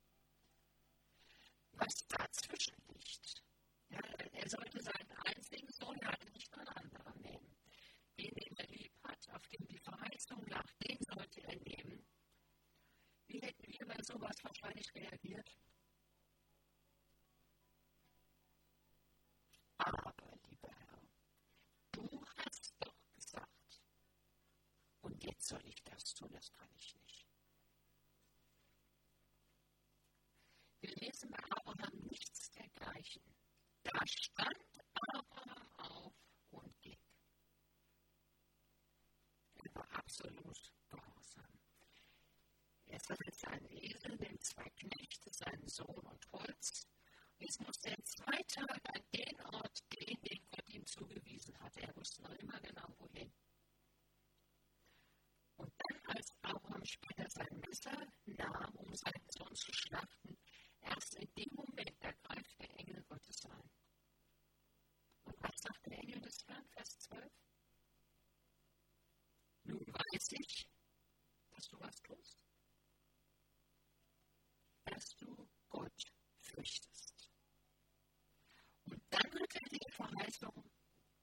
Was dazwischen liegt, ja, er sollte seinen einzigen Sohn, er hatte nicht nur einen anderen nehmen, den er lieb hat, auf dem die Verheißung lag, den sollte er nehmen. Wie hätten wir bei sowas wahrscheinlich reagiert? Aber, lieber Herr, du hast doch gesagt, und jetzt soll ich das tun, das kann ich nicht. Wir lesen bei Abraham nichts dergleichen. Da stand Abraham auf und ging. Er war absolut gehorsam. Er sattelte seinen Esel, den 2 Knechte, seinen Sohn und Holz. Jetzt musste er 2 Tage an den Ort gehen, den Gott ihm zugewiesen hatte. Er wusste noch immer genau, wohin. Und dann, als Abraham später sein Messer nahm, um seinen Sohn zu schlachten, erst in dem Moment ergreift der Engel Gottes ein. Und was sagt der Engel des Herrn, Vers 12? Nun weiß ich, dass du was tust. Dass du Gott fürchtest. Und dann hat er die Verheißung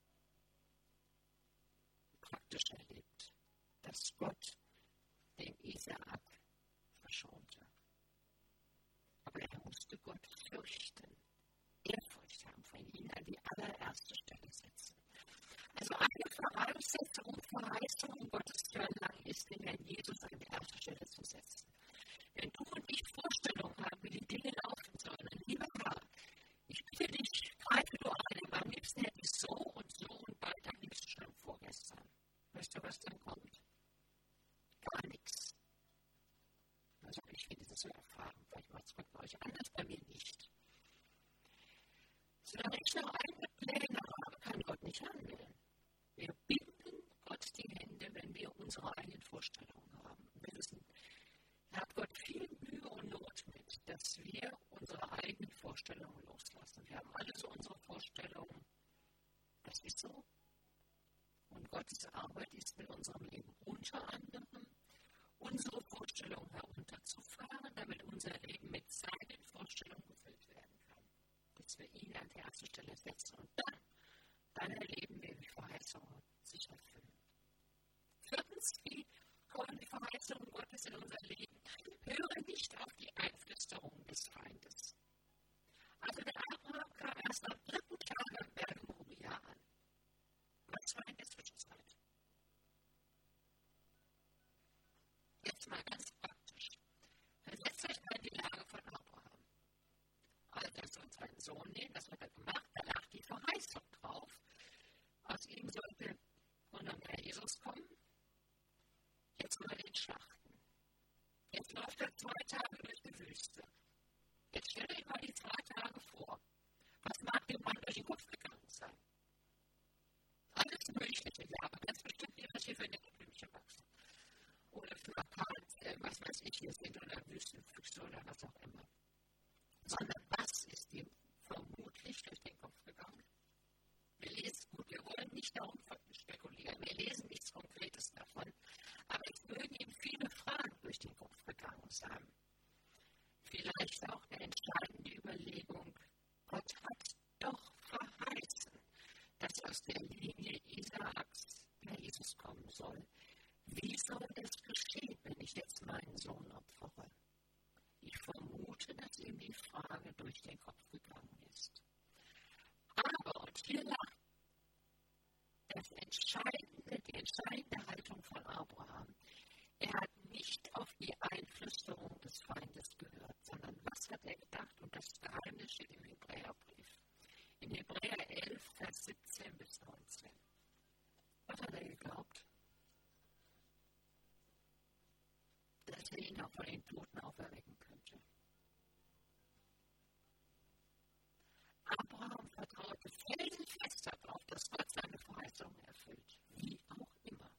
praktisch erlebt, dass Gott den Isaak verschonte. Aber er musste Gott fürchten, Ehrfurcht haben, von ihm an die allererste Stelle setzen. Also eine Voraussetzung und Verheißung Gottes zu erlangen ist, den Herrn Jesus an die erste Stelle zu setzen. Wenn du und ich Vorstellungen haben, wie die Dinge laufen sollen, lieber Herr, ich bitte dich, greife du ein, am liebsten hätte ich so und bald, am liebsten schon vorgestern. Weißt du, was dann kommt? Gar nichts. Also ich will das so erfahren, vielleicht macht es Gott bei euch anders, bei mir nicht. Solange ich noch eigene Pläne habe, kann Gott nicht handeln. Wir binden Gott die Hände, wenn wir unsere eigenen Vorstellungen haben. Wir wissen, da hat Gott viel Mühe und Not mit, dass wir unsere eigenen Vorstellungen loslassen. Wir haben alle so unsere Vorstellungen. Das ist so. Und Gottes Arbeit ist mit unserem Leben unter anderem, unsere Vorstellungen herunterzufahren, damit unser Leben mit seinen Vorstellungen gefüllt werden kann. Dass wir ihn an die erste Stelle setzen und dann erleben wir, wie Verheißungen sich erfüllen. 4. Wie kommen die Verheißungen Gottes in unser Leben? Höre nicht auf die Einflüsterungen des Feindes. Also der Abraham kam erst am 3. Tag am Berge Moria an. Was war in der Zwischenzeit? Jetzt mal ganz praktisch. Versetzt euch mal in die Lage von Abraham. Also er soll seinen Sohn nehmen, das hat er gemacht, da lag die Verheißung drauf. Aus ihm sollte wunderbar Jesus kommen. Jetzt soll er ihn schlachten. Jetzt läuft er 2 Tage durch die Wüste. Jetzt stell dir mal die 2 Tage vor. Was mag dem Mann durch den Kopf gegangen sein? Alles Mögliche, ja, aber ganz bestimmt nicht, was hier für Blümchen wachsen. Oder für was weiß ich, hier sind oder Wüstenfüchse oder was auch immer. Sondern was ist ihm vermutlich durch den Kopf gegangen? Wir wollen nicht darum spekulieren, wir lesen nichts Konkretes davon, aber es mögen ihm viele Fragen durch den Kopf gegangen sein. Vielleicht auch eine entscheidende Überlegung, Gott hat könnte, dass ihm die Frage durch den Kopf gegangen ist. Aber, und hier lag die entscheidende Haltung von Abraham. Er hat nicht auf die Einflüsterung des Feindes gehört, sondern was hat er gedacht? Und das Geheimnis steht im Hebräerbrief. In Hebräer 11, Vers 17 bis 19. Was hat er geglaubt? Dass er ihn auch von den Toten auferwecken könnte. Abraham vertraute felsenfest darauf, dass Gott seine Verheißungen erfüllt. Wie auch immer.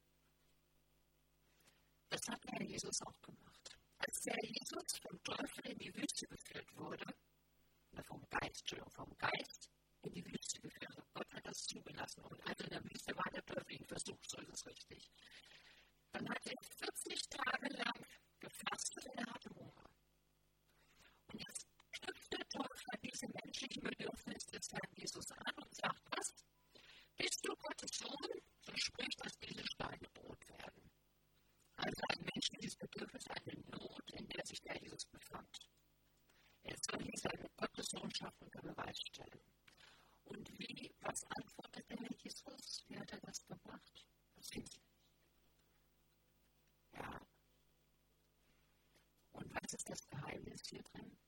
Das hat der Herr Jesus auch gemacht. Als der Jesus vom Teufel in die Wüste geführt wurde, vom Geist in die Wüste geführt. Gott hat das zugelassen. Und also in der Wüste war der Teufel ihn versucht, so ist es richtig. Dann hat er 40 Tage lang gefastet und er hatte Hunger. Und jetzt knüpft der Teufel an diese menschlichen Bedürfnisse des Herrn Jesus an und sagt, was? Bist du Gottes Sohn? So sprich, dass diese Steine Brot werden. Also ein menschliches Bedürfnis, eine Not, in der sich der Jesus befand. Er soll hier seine Gottessohnschaft unter Beweis stellen. Und was antwortet der Herr Jesus? Wie hat er das gemacht? Was sind Sie? Ja. Und was ist das Geheimnis hier drin?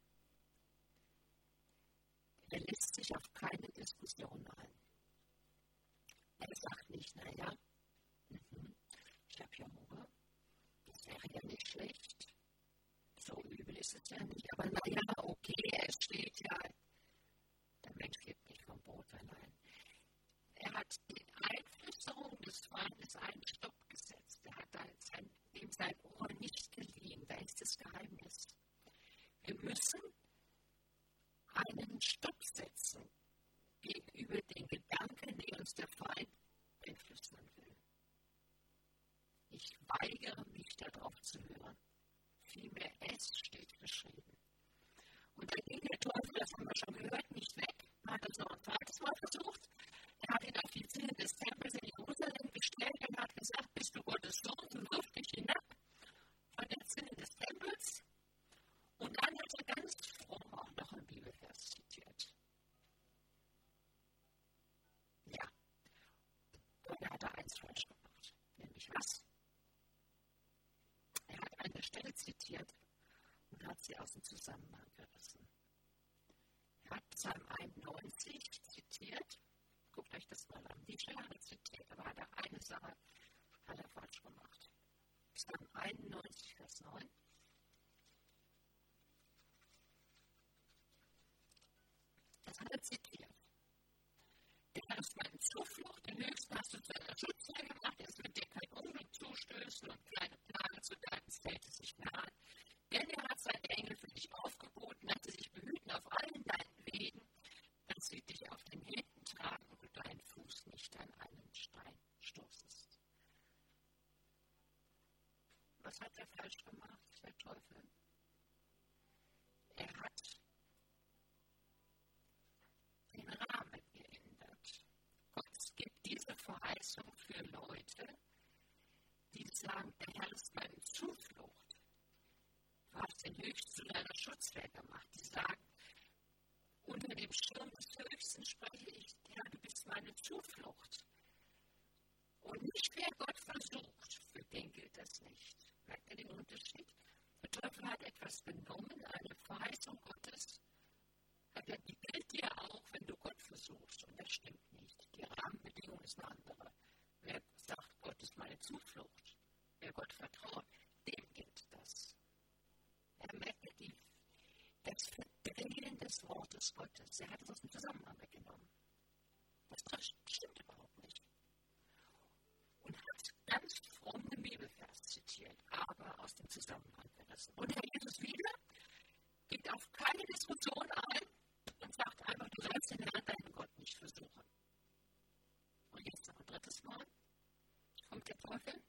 Er lässt sich auf keine Diskussion ein. Er sagt nicht, naja, ich habe ja Hunger, das wäre ja nicht schlecht. So übel ist es ja nicht, aber naja, okay, es steht ja, der Mensch lebt nicht vom Brot allein. Er hat den Einflüsterungen des Feindes einen Stopp gesetzt. Er hat ihm sein Ohr nicht geliehen. Da ist das Geheimnis. Wir müssen einen Stopp setzen gegenüber den Gedanken, die uns der Feind einflüstern will. Ich weigere mich, darauf zu hören. Vielmehr es steht geschrieben. Und dann ging der Teufel, das haben wir schon gehört, nicht weg. Er hat es noch ein zweites Mal versucht. Er hat ihn auf die Zinne des Tempels in Jerusalem gestellt und hat gesagt, bist du Gottes Sohn, so wirf dich hinab von der Zinne des Tempels. Und dann hat er ganz fromm auch noch einen Bibelvers zitiert. Ja, und er hatte eins falsch gemacht. Nämlich was? Er hat eine Stelle zitiert und hat sie aus dem Zusammenhang gerissen. Er hat Psalm 91 zitiert. Guckt euch das mal an. Die Stelle hat er zitiert, aber hat er eine Sache falsch gemacht. Psalm 91, Vers 9. Das hat er zitiert. Der Herr ist meine Zuflucht, den Höchsten hast du zu einer Schutzwehr gemacht, es wird dir kein Unglück zustößen und keine Plage zu deinem Zelte sich nahen. Denn er hat seine Engel für dich aufgeboten, hat sie sich behüten auf allen deinen Wegen, dass sie dich auf den Händen tragen und du deinen Fuß nicht an einen Stein stoßest. Was hat er falsch gemacht, der Teufel? Er hat den Rahmen geändert. Gott gibt diese Verheißung für Leute, die sagen, der Herr ist meine Zuflucht. Du hast den Höchsten zu deiner Schutzwehr gemacht. Die sagen, unter dem Schirm des Höchsten spreche ich, Herr, du bist meine Zuflucht. Und nicht wer Gott versucht, für den gilt das nicht. Merkt ihr den Unterschied? Der Teufel hat etwas genommen, eine Verheißung Gottes, die gilt dir auch, wenn du Gott versuchst. Und das stimmt nicht. Die Rahmenbedingung ist eine andere. Wer sagt, Gott ist meine Zuflucht, wer Gott vertraut, dem gilt das. Er merkt das Verdrehen des Wortes Gottes. Er hat es aus dem Zusammenhang weggenommen. Das stimmt überhaupt nicht. Und hat ganz fromm den Bibelvers zitiert, aber aus dem Zusammenhang gerissen. Und Herr Jesus wieder geht auf keine Diskussion ein und sagt einfach, du sollst den Herrn, deinen Gott, nicht versuchen. Und jetzt noch ein drittes Mal kommt der Teufel,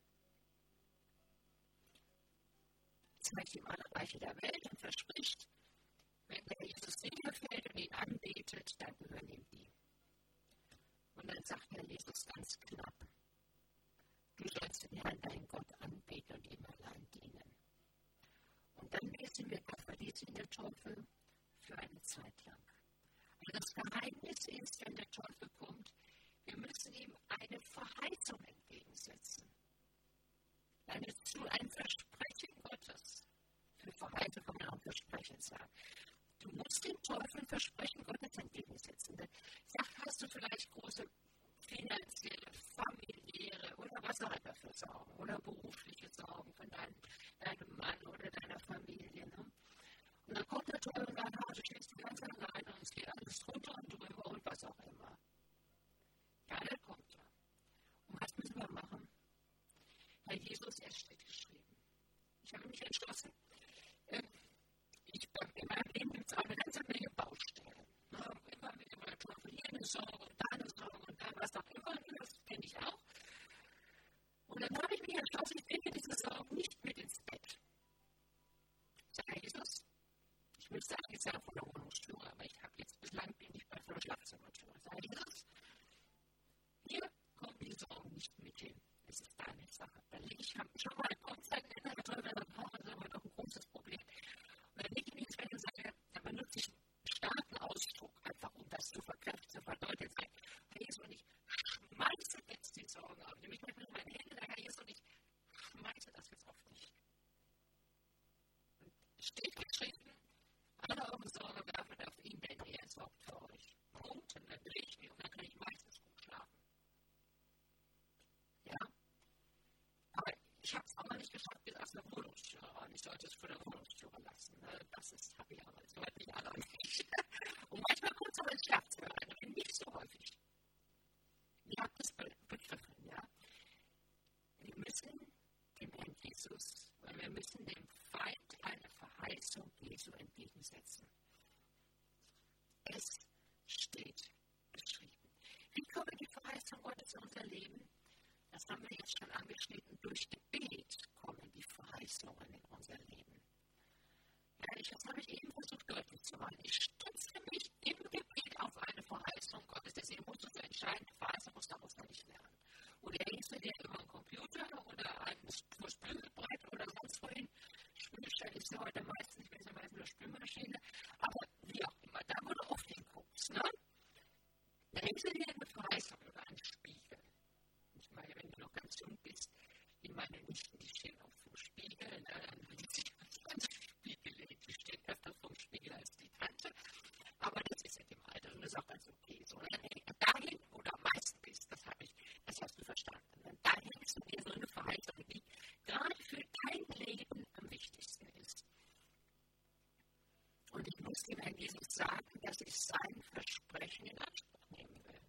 zeigt ihm alle Reiche der Welt und verspricht, wenn der Jesus niederfällt und ihn anbetet, dann gehören ihm die. Und dann sagt der Jesus ganz knapp, du sollst den Herrn, deinen Gott, anbeten und ihm allein dienen. Und dann lesen wir, da verliert ihn der Teufel Zeit lang. Und das Geheimnis ist, wenn der Teufel kommt, wir müssen ihm eine Verheißung entgegensetzen. Ein Versprechen Gottes. Für Verheißung kann man auch Versprechen sagen. Du musst dem Teufel ein Versprechen Gottes entgegensetzen. Hast du vielleicht große finanzielle, familiäre oder was auch immer für Sorgen oder berufliche Sorgen von deinem Mann oder deiner Familie. Ne? Und dann kommt der Teufel und sagt, du stehst die ganze Zeit alleine und es geht alles drunter und drüber und was auch immer. Ja, dann kommt er. Und was müssen wir machen? Herr Jesus, er steht geschrieben. Ich habe mich entschlossen, in meinem Leben gibt es auch eine ganze Menge Baustellen. Immer wieder der Teufel hier eine Sorge und da eine Sorge und da was auch immer. Das kenne ich auch. Und dann habe ich mich entschlossen, ich nehme diese Sorgen nicht mit ins Bett. Ich sage, Herr Jesus, ich will sagen, jetzt ja von der Wohnungstür, aber bislang bin ich bei der Schlafzimmertür. Ich sage, Jesus, hier kommen die Sorgen nicht mit hin. Es ist deine Sache. Dann lege ich schon mal Kurzzeitende, der Teufel sagt, das ist aber doch ein großes Problem. Und dann lege ich mich ins Bett und sage, dann benutze ich einen starken Ausdruck, einfach um das zu verkräftigen, zu verdeutlichen. Herr Jesus, und ich schmeiße jetzt die Sorgen auf. Nämlich mit meinen Händen, Herr Jesus, und ich schmeiße das jetzt auf dich. Und es steht geschrieben, alle eure Sorge werfen auf ihn, denn er sorgt für euch. Punkt, und dann drehe ich mich und dann kann ich meistens gut schlafen. Ja? Aber ich habe es auch noch nicht geschafft, bis aus der Wohnungstür ran. Ich sollte es vor der Wohnungstür lassen. Das habe ich aber so nicht alle nicht. Und manchmal kommt es auch ins Schlafzimmer rein, aber nicht so häufig. Ihr habt es begriffen, ja? Wir müssen dem Herrn Jesus, weil wir müssen dem Feind eine Verheißung Jesu entgegensetzen. Es steht geschrieben. Wie kommen die Verheißungen Gottes in unser Leben? Das haben wir jetzt schon angeschnitten. Durch Gebet kommen die Verheißungen in unser Leben. Ja, das habe ich eben versucht deutlich zu machen. Ich stütze mich im Gebet auf eine Verheißung Gottes. Deswegen musst du so entscheiden, die Verheißung musst du nicht lernen. Oder hängst du dir über einen Computer oder ein Spülbrett oder sonst wohin. Spülstelle ist ja heute meistens, ich weiß ja meistens eine Spülmaschine. Aber wie auch immer, da wo du auf den guckst, ne? Da hängst du dir eine Verheißung über einen Spiegel. Ich meine, wenn du noch ganz jung bist, wie meine Nichten, die stehen auch vom Spiegel, dann will ich sich ans Spiegel legen. Die stehen öfter vom Spiegel als die Tante. Aber das ist in dem Alter und das ist auch ganz okay. So, dahin, wo du am meisten bist, das hast du verstanden. Und da hängst du dir so eine Verheißung, die gerade für dein Leben am wichtigsten ist. Und ich muss dem Herrn Jesus sagen, dass ich sein Versprechen in Anspruch nehmen will.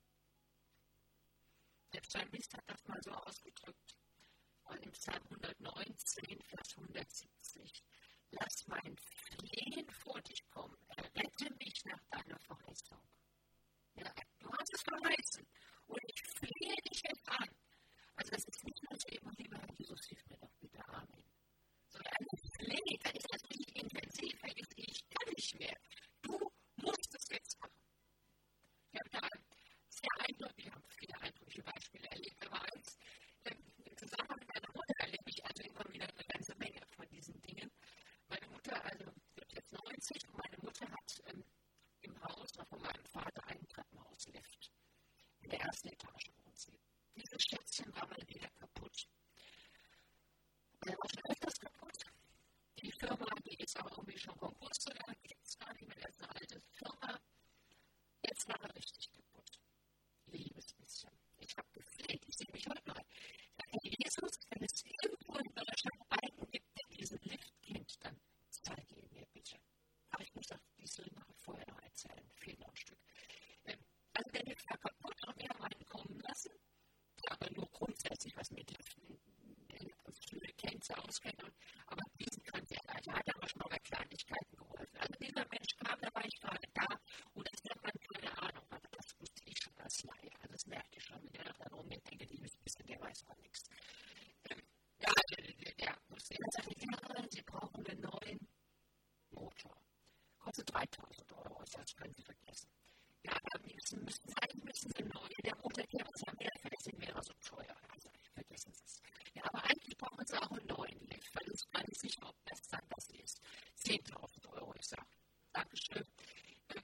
Der Psalmist hat das mal so ausgedrückt. Und im Psalm 119, Vers 170. Lass mein Flehen vor dich kommen. Errette mich nach deiner Verheißung. Ja, du hast es verheißen. Und ich flehe dich jetzt an. Also das ist nicht nur so eben, lieber Herr Jesus, hilf mir doch bitte. Amen. Sondern eine Flehe, das ist das richtig intensiv. Herr Jesus, ich kann nicht mehr. Du musst es jetzt machen. Ich habe da sehr eindrücklich, ich habe viele eindrückliche Beispiele erlebt, aber eins, im Zusammenhang mit meiner Mutter erlebe ich also immer wieder eine ganze Menge von diesen Dingen. Meine Mutter, also wird jetzt 90 und meine Mutter hat im Haus noch von meinem Vater einen Treppenhauslift. In der ersten Etage wohnt sie. Dieses Schätzchen war mal wieder kaputt. Der war schon öfters kaputt. Die Firma, die ist aber irgendwie schon Konkurs gegangen, gibt es gar nicht mehr, das ist eine alte Firma. Jetzt war er richtig kaputt. Liebes bisschen. Ich habe gepflegt, ich sehe mich heute noch. Ich sage, Jesus, wenn es irgendwo in Deutschland einen gibt, der diesen Lift kennt, dann zeige ihn mir bitte. Aber ich muss doch die Story noch vorher noch erzählen. Fehlt noch ein Stück. Also der Lift war kaputt und wir haben einen kommen lassen, der aber nur grundsätzlich was mit Liften kennt, sie auskennt. Aber diesen kannte er leider. Hat aber schon mal bei Kleinigkeiten geholfen. Also dieser Mensch kam, da war ich gerade da und das nennt man keine Ahnung. Also das wusste ich schon als Laie. Also das merkte ich schon, wenn der da rumdenkt, liebes bisschen, der weiß auch nichts. Ja, der wusste, er sagte, ja, Sie brauchen einen neuen Motor. Kostet 3.000 Euro, das können Sie vergessen. Ja, aber müssen Sie neu. Der Motor, der ist ja mehr, vielleicht wäre so teuer. Also, vergessen Sie es. Ja, aber eigentlich brauchen Sie auch einen neuen Lift, weil es gar nicht sicher, ob das dann das ist. 10.000 Euro, ich sage, Dankeschön.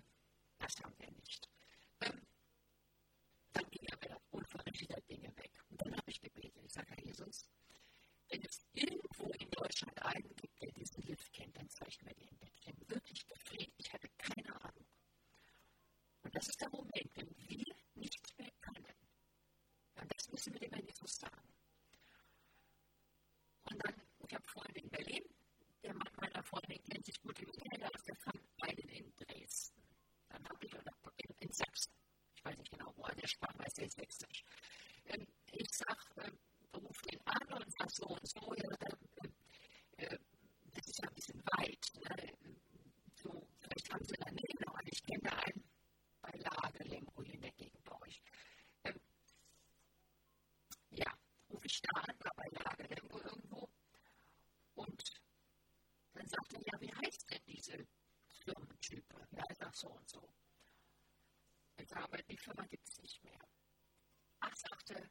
so und so. Ich glaube, die Firma gibt es nicht mehr. Ach, sagte,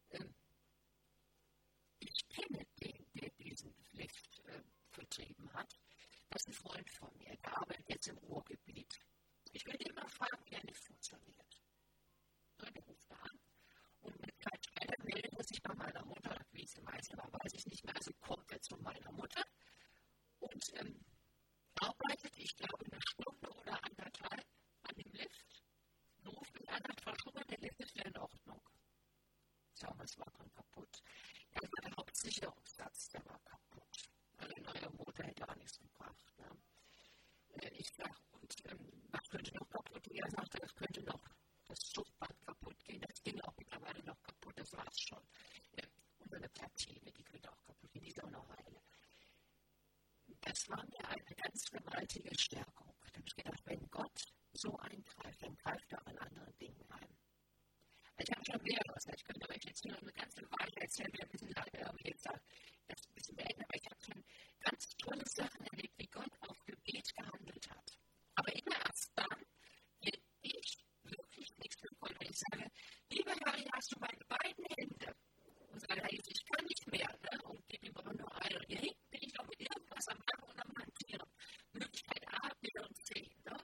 ich kenne den, der diesen Lift vertrieben hat. Das ist ein Freund von mir, der arbeitet jetzt im Ruhrgebiet. Ich will ihn mal fragen, wie er nicht funktioniert. Ja, der ruft da an und mit Zeit später meldet er sich bei meiner Mutter, wie es meist war, weiß ich nicht mehr, also kommt er zu meiner Mutter und arbeitet, ich glaube, eine Stunde oder anderthalb an dem Lift und ruft mich an, hat verschoben, der Lift ist ja in Ordnung. Sagen wir, es war dann kaputt. Ja, das war der Hauptsicherungssatz, der war kaputt. Also ein neuer Motor hätte auch nichts gebracht. Ne? Ich sage, und was könnte noch kaputt gehen? Er sagte, es könnte noch das Zugband kaputt gehen. Das ging auch mittlerweile noch kaputt, das war es schon. Und eine Platine, die könnte auch kaputt gehen, die ist auch noch heile. Das war mir eine ganz gewaltige Stärkung. Da habe ich gedacht, wenn Gott so eingreift, dann greift er auch in anderen Dingen ein. Ich habe schon mehreres, ich könnte euch jetzt hier noch eine ganze Weile erzählen, wir müssen leider jetzt das ein bisschen beenden, aber ich habe schon ganz tolle Sachen erlebt, wie Gott auf Gebet gehandelt hat. Aber immer erst dann, wenn ich wirklich nichts bekomme, wenn ich sage, lieber Herr, hier hast du meine beiden Hände. Und sage, Herr Jesus, ich kann nicht mehr, ne? Und gebe ihm aber nur eine. Und hier hinten bin ich noch mit irgendwas am Machen und am Hantieren. Möglichkeit A, B und C. Ne?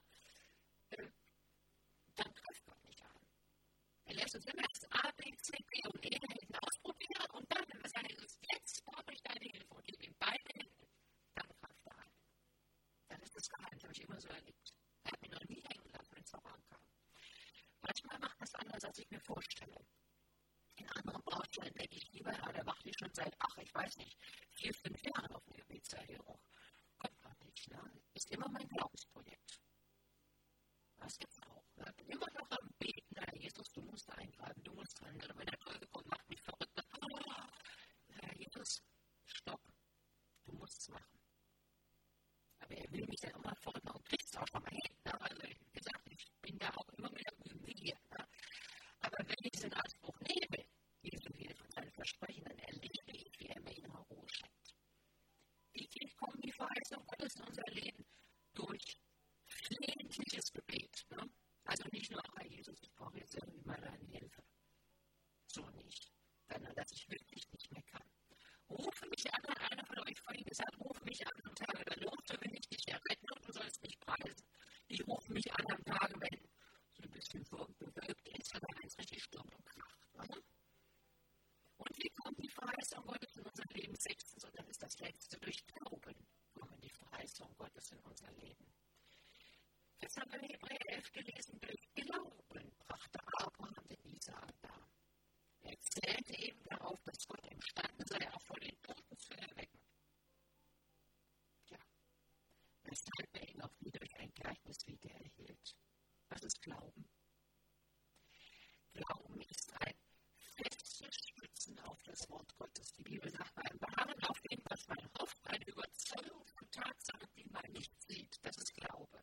Dann greift Gott nicht an. Er lässt uns immer erst A, B, C, B und E da hinten ausprobieren und dann, wenn wir sagen, jetzt brauche ich deine Hilfe und gebe ihm beide Hände, dann greift er ein. Dann ist das Geheimnis, habe ich immer so erlebt. Er hat mich noch nie hängen lassen, wenn es darauf ankam. Manchmal macht das anders, als ich mir vorstelle. In anderen Baustellen denke ich lieber, ja, der macht die schon seit, ich weiß nicht, 4, 5 Jahren auf eine Gebetserhörung. Kommt noch nicht, ne? Ist immer mein Glaubensprojekt. Das gibt's auch. Ne? Bin immer noch am Beten, Herr Jesus, du musst eingreifen, du musst handeln. Und wenn der Teufel kommt, macht mich verrückt. Herr Jesus, stopp, du musst es machen. Aber er will mich dann immer folgen und kriegt es auch schon mal hin. Ne? Also, wie gesagt, ich bin da auch immer wieder müde. Ne? Aber wenn ich es in Anspruch nehme, Jesu Hilfe und seine Versprechen, dann erlebe ich, wie er mir innere Ruhe schenkt. Wie tief kommen die Verheißungen Gottes in unser Leben? Durch flehentliches Gebet. Ne? Also nicht nur, Herr Jesus, ich brauche jetzt irgendwie mal deine Hilfe. So nicht. Sondern, dass ich wirklich nicht mehr kann. Rufe mich an, hat einer von euch vorhin gesagt, rufe mich an am Tage der Not, so will ich dich erretten und du sollst mich preisen. Ich rufe mich an am Tage, wenn so ein bisschen bewölkt ist, aber wenn es richtig stürmt und kracht. Ne? Und wie kommt die Verheißung Gottes in unser Leben? 6. Und dann ist das letzte, durch Glauben kommen die Verheißung Gottes in unser Leben. Jetzt haben wir in Hebräer 11 gelesen, durch Glauben brachte Abraham den Isaak dar. Er zählte eben darauf, dass Gott imstande sei, auch von den Toten zu erwecken. Ja, weshalb er ihn auch wieder durch ein Gleichnis wieder erhielt. Was ist Glauben? Glauben ist ein festes Stützen auf das Wort Gottes. Die Bibel sagt, ein Beharren auf dem, was man hofft, eine Überzeugung von Tatsachen, die man nicht sieht. Das ist Glaube.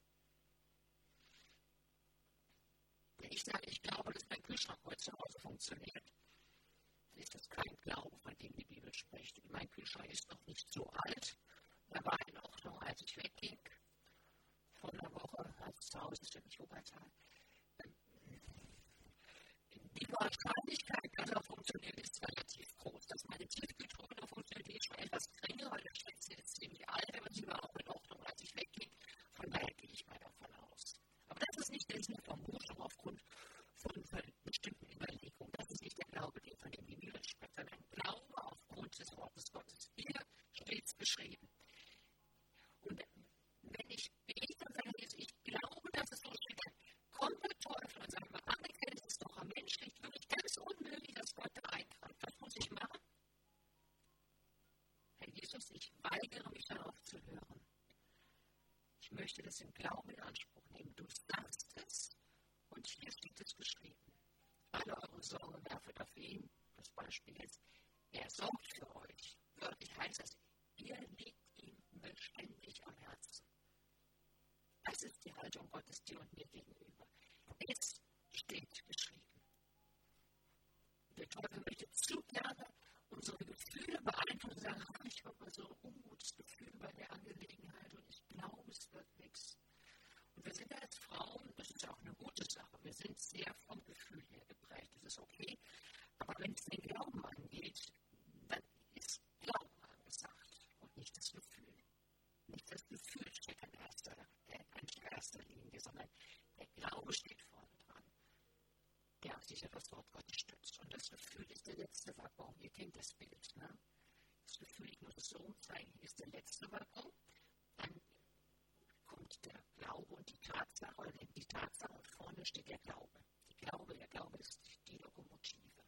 Wenn ich sage, ich glaube, dass mein Kühlschrank heute zu Hause funktioniert, dann ist das kein Glaube, von dem die Bibel spricht. Mein Kühlschrank ist noch nicht so alt. Er war in Ordnung, als ich wegging. Vor einer Woche, als es zu Hause ist, ich Obertal. Die Wahrscheinlichkeit, dass er funktioniert, ist relativ groß. Dass meine Tiefkühltruhe noch funktioniert, die ist schon etwas geringer, weil der Steckse ist ziemlich alt, aber sie war auch in Ordnung, als ich wegging. Von daher gehe ich mal davon aus. Aber das ist nicht eine Vermutung aufgrund von bestimmten Überlegungen. Das ist nicht der Glaube, von dem die Bibel spricht, sondern Glaube aufgrund des Wortes Gottes. Hier steht es beschrieben. Und wenn ich bete und sage, ich glaube, dass es so steht, dann kommt der Teufel und sagt, man anerkennt es doch am menschlich, wirklich ganz unmöglich, dass Gott da eingreift. Was muss ich machen? Herr Jesus, ich weigere mich darauf zu hören. Ich möchte das im Glauben in Anspruch nehmen. Du sagst es und hier steht es geschrieben. Alle eure Sorgen werfet auf ihn. Das Beispiel jetzt, er sorgt für euch. Wörtlich heißt das, ihr liegt ihm beständig am Herzen. Das ist die Haltung Gottes dir und mir gegenüber. Es steht geschrieben. Der Teufel möchte zu gerne unsere Gefühle beeinflussen und sagen, ich habe so ein ungutes Gefühl bei der Angelegenheit und ich glaube, es wird nichts. Und wir sind als Frauen, das ist auch eine gute Sache, wir sind sehr vom Gefühl her geprägt, das ist okay. Aber wenn es den Glauben angeht, dann ist Glauben angesagt und nicht das Gefühl. Nicht das Gefühl steht in erster Linie, sondern der Glaube steht vorne dran, der auf sich auf das Wort Gottes stützt. Und das Gefühl ist der letzte Waggon. Ihr kennt das Bild, ne? Das Gefühl, ich muss es so umzeigen, ist der letzte Waggon. Dann kommt der Glaube und die Tatsache, oder die Tatsache und vorne steht der Glaube. Der Glaube ist die Lokomotive.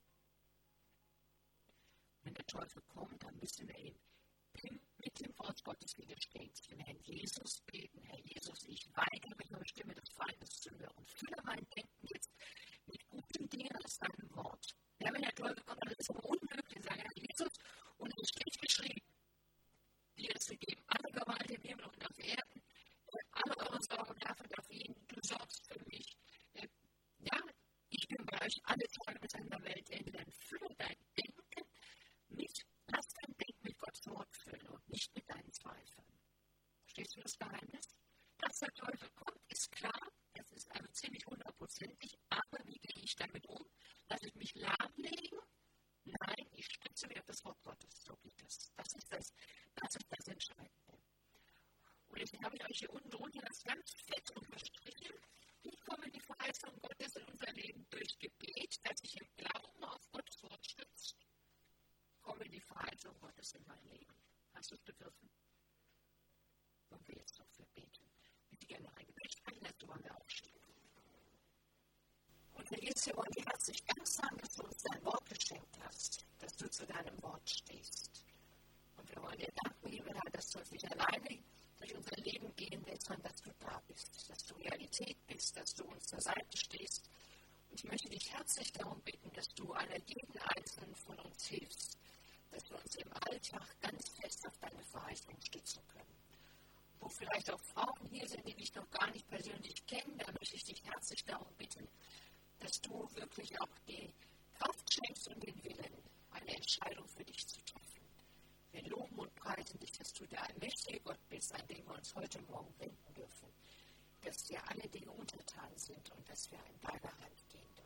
Wenn der Teufel kommt, dann müssen wir ihm mit dem Wort Gottes widerstehen, zu dem Herrn Jesus beten. Herr Jesus, ich weigere mich, eure Stimme des Feindes zu hören. Fülle mein Denken jetzt mit guten Dingen aus deinem Wort. Ja, wenn der Teufel kommt, dann ist es aber unmöglich, sagen, Herr Jesus, und es steht geschrieben, dir ist gegeben alle Gewalt im Himmel und auf Erden, alle eure Sorgen werfen auf ihn, du sorgst für mich. Ja, ich bin bei euch alle Tage bis an der Weltende, dann fülle dein Denken lass dein Denken mit Gottes Wort füllen und nicht mit deinen Zweifeln. Verstehst du das Geheimnis? Dass der Teufel kommt, ist klar, das ist also ziemlich 100%ig, aber wie gehe ich damit um? Lass ich mich lahmlegen? Nein, ich stütze mich auf das Wort Gottes, so geht es. Das ist das Entscheidende. Und deswegen habe ich euch hier unten drunter das ganz fett unterstrichen. Wie kommen die Verheißungen Gottes in unser Leben durch Gebet, das sich im Glauben auf Gottes Wort stützt? Komme die Verheißung Gottes in mein Leben. Hast du es begriffen? Wollen wir jetzt noch für beten? Ich würde gerne noch ein Gebet sprechen, dazu wollen wir aufstehen. Und Herr Jesus, wir wollen dir herzlich ganz sagen, dass du uns dein Wort geschenkt hast, dass du zu deinem Wort stehst. Und wir wollen dir danken, lieber Herr, dass du uns nicht alleine durch unser Leben gehen willst, sondern dass du da bist, dass du Realität bist, dass du uns zur Seite stehst. Und ich möchte dich herzlich darum bitten, dass du einer jeden Einzelnen von uns hilfst, dass wir uns im Alltag ganz fest auf deine Verheißung stützen können. Wo vielleicht auch Frauen hier sind, die dich noch gar nicht persönlich kennen, da möchte ich dich herzlich darum bitten, dass du wirklich auch die Kraft schenkst und den Willen, eine Entscheidung für dich zu treffen. Wir loben und preisen dich, dass du der allmächtige Gott bist, an den wir uns heute Morgen wenden dürfen, dass dir alle Dinge untertan sind und dass wir in deiner Hand gehen dürfen.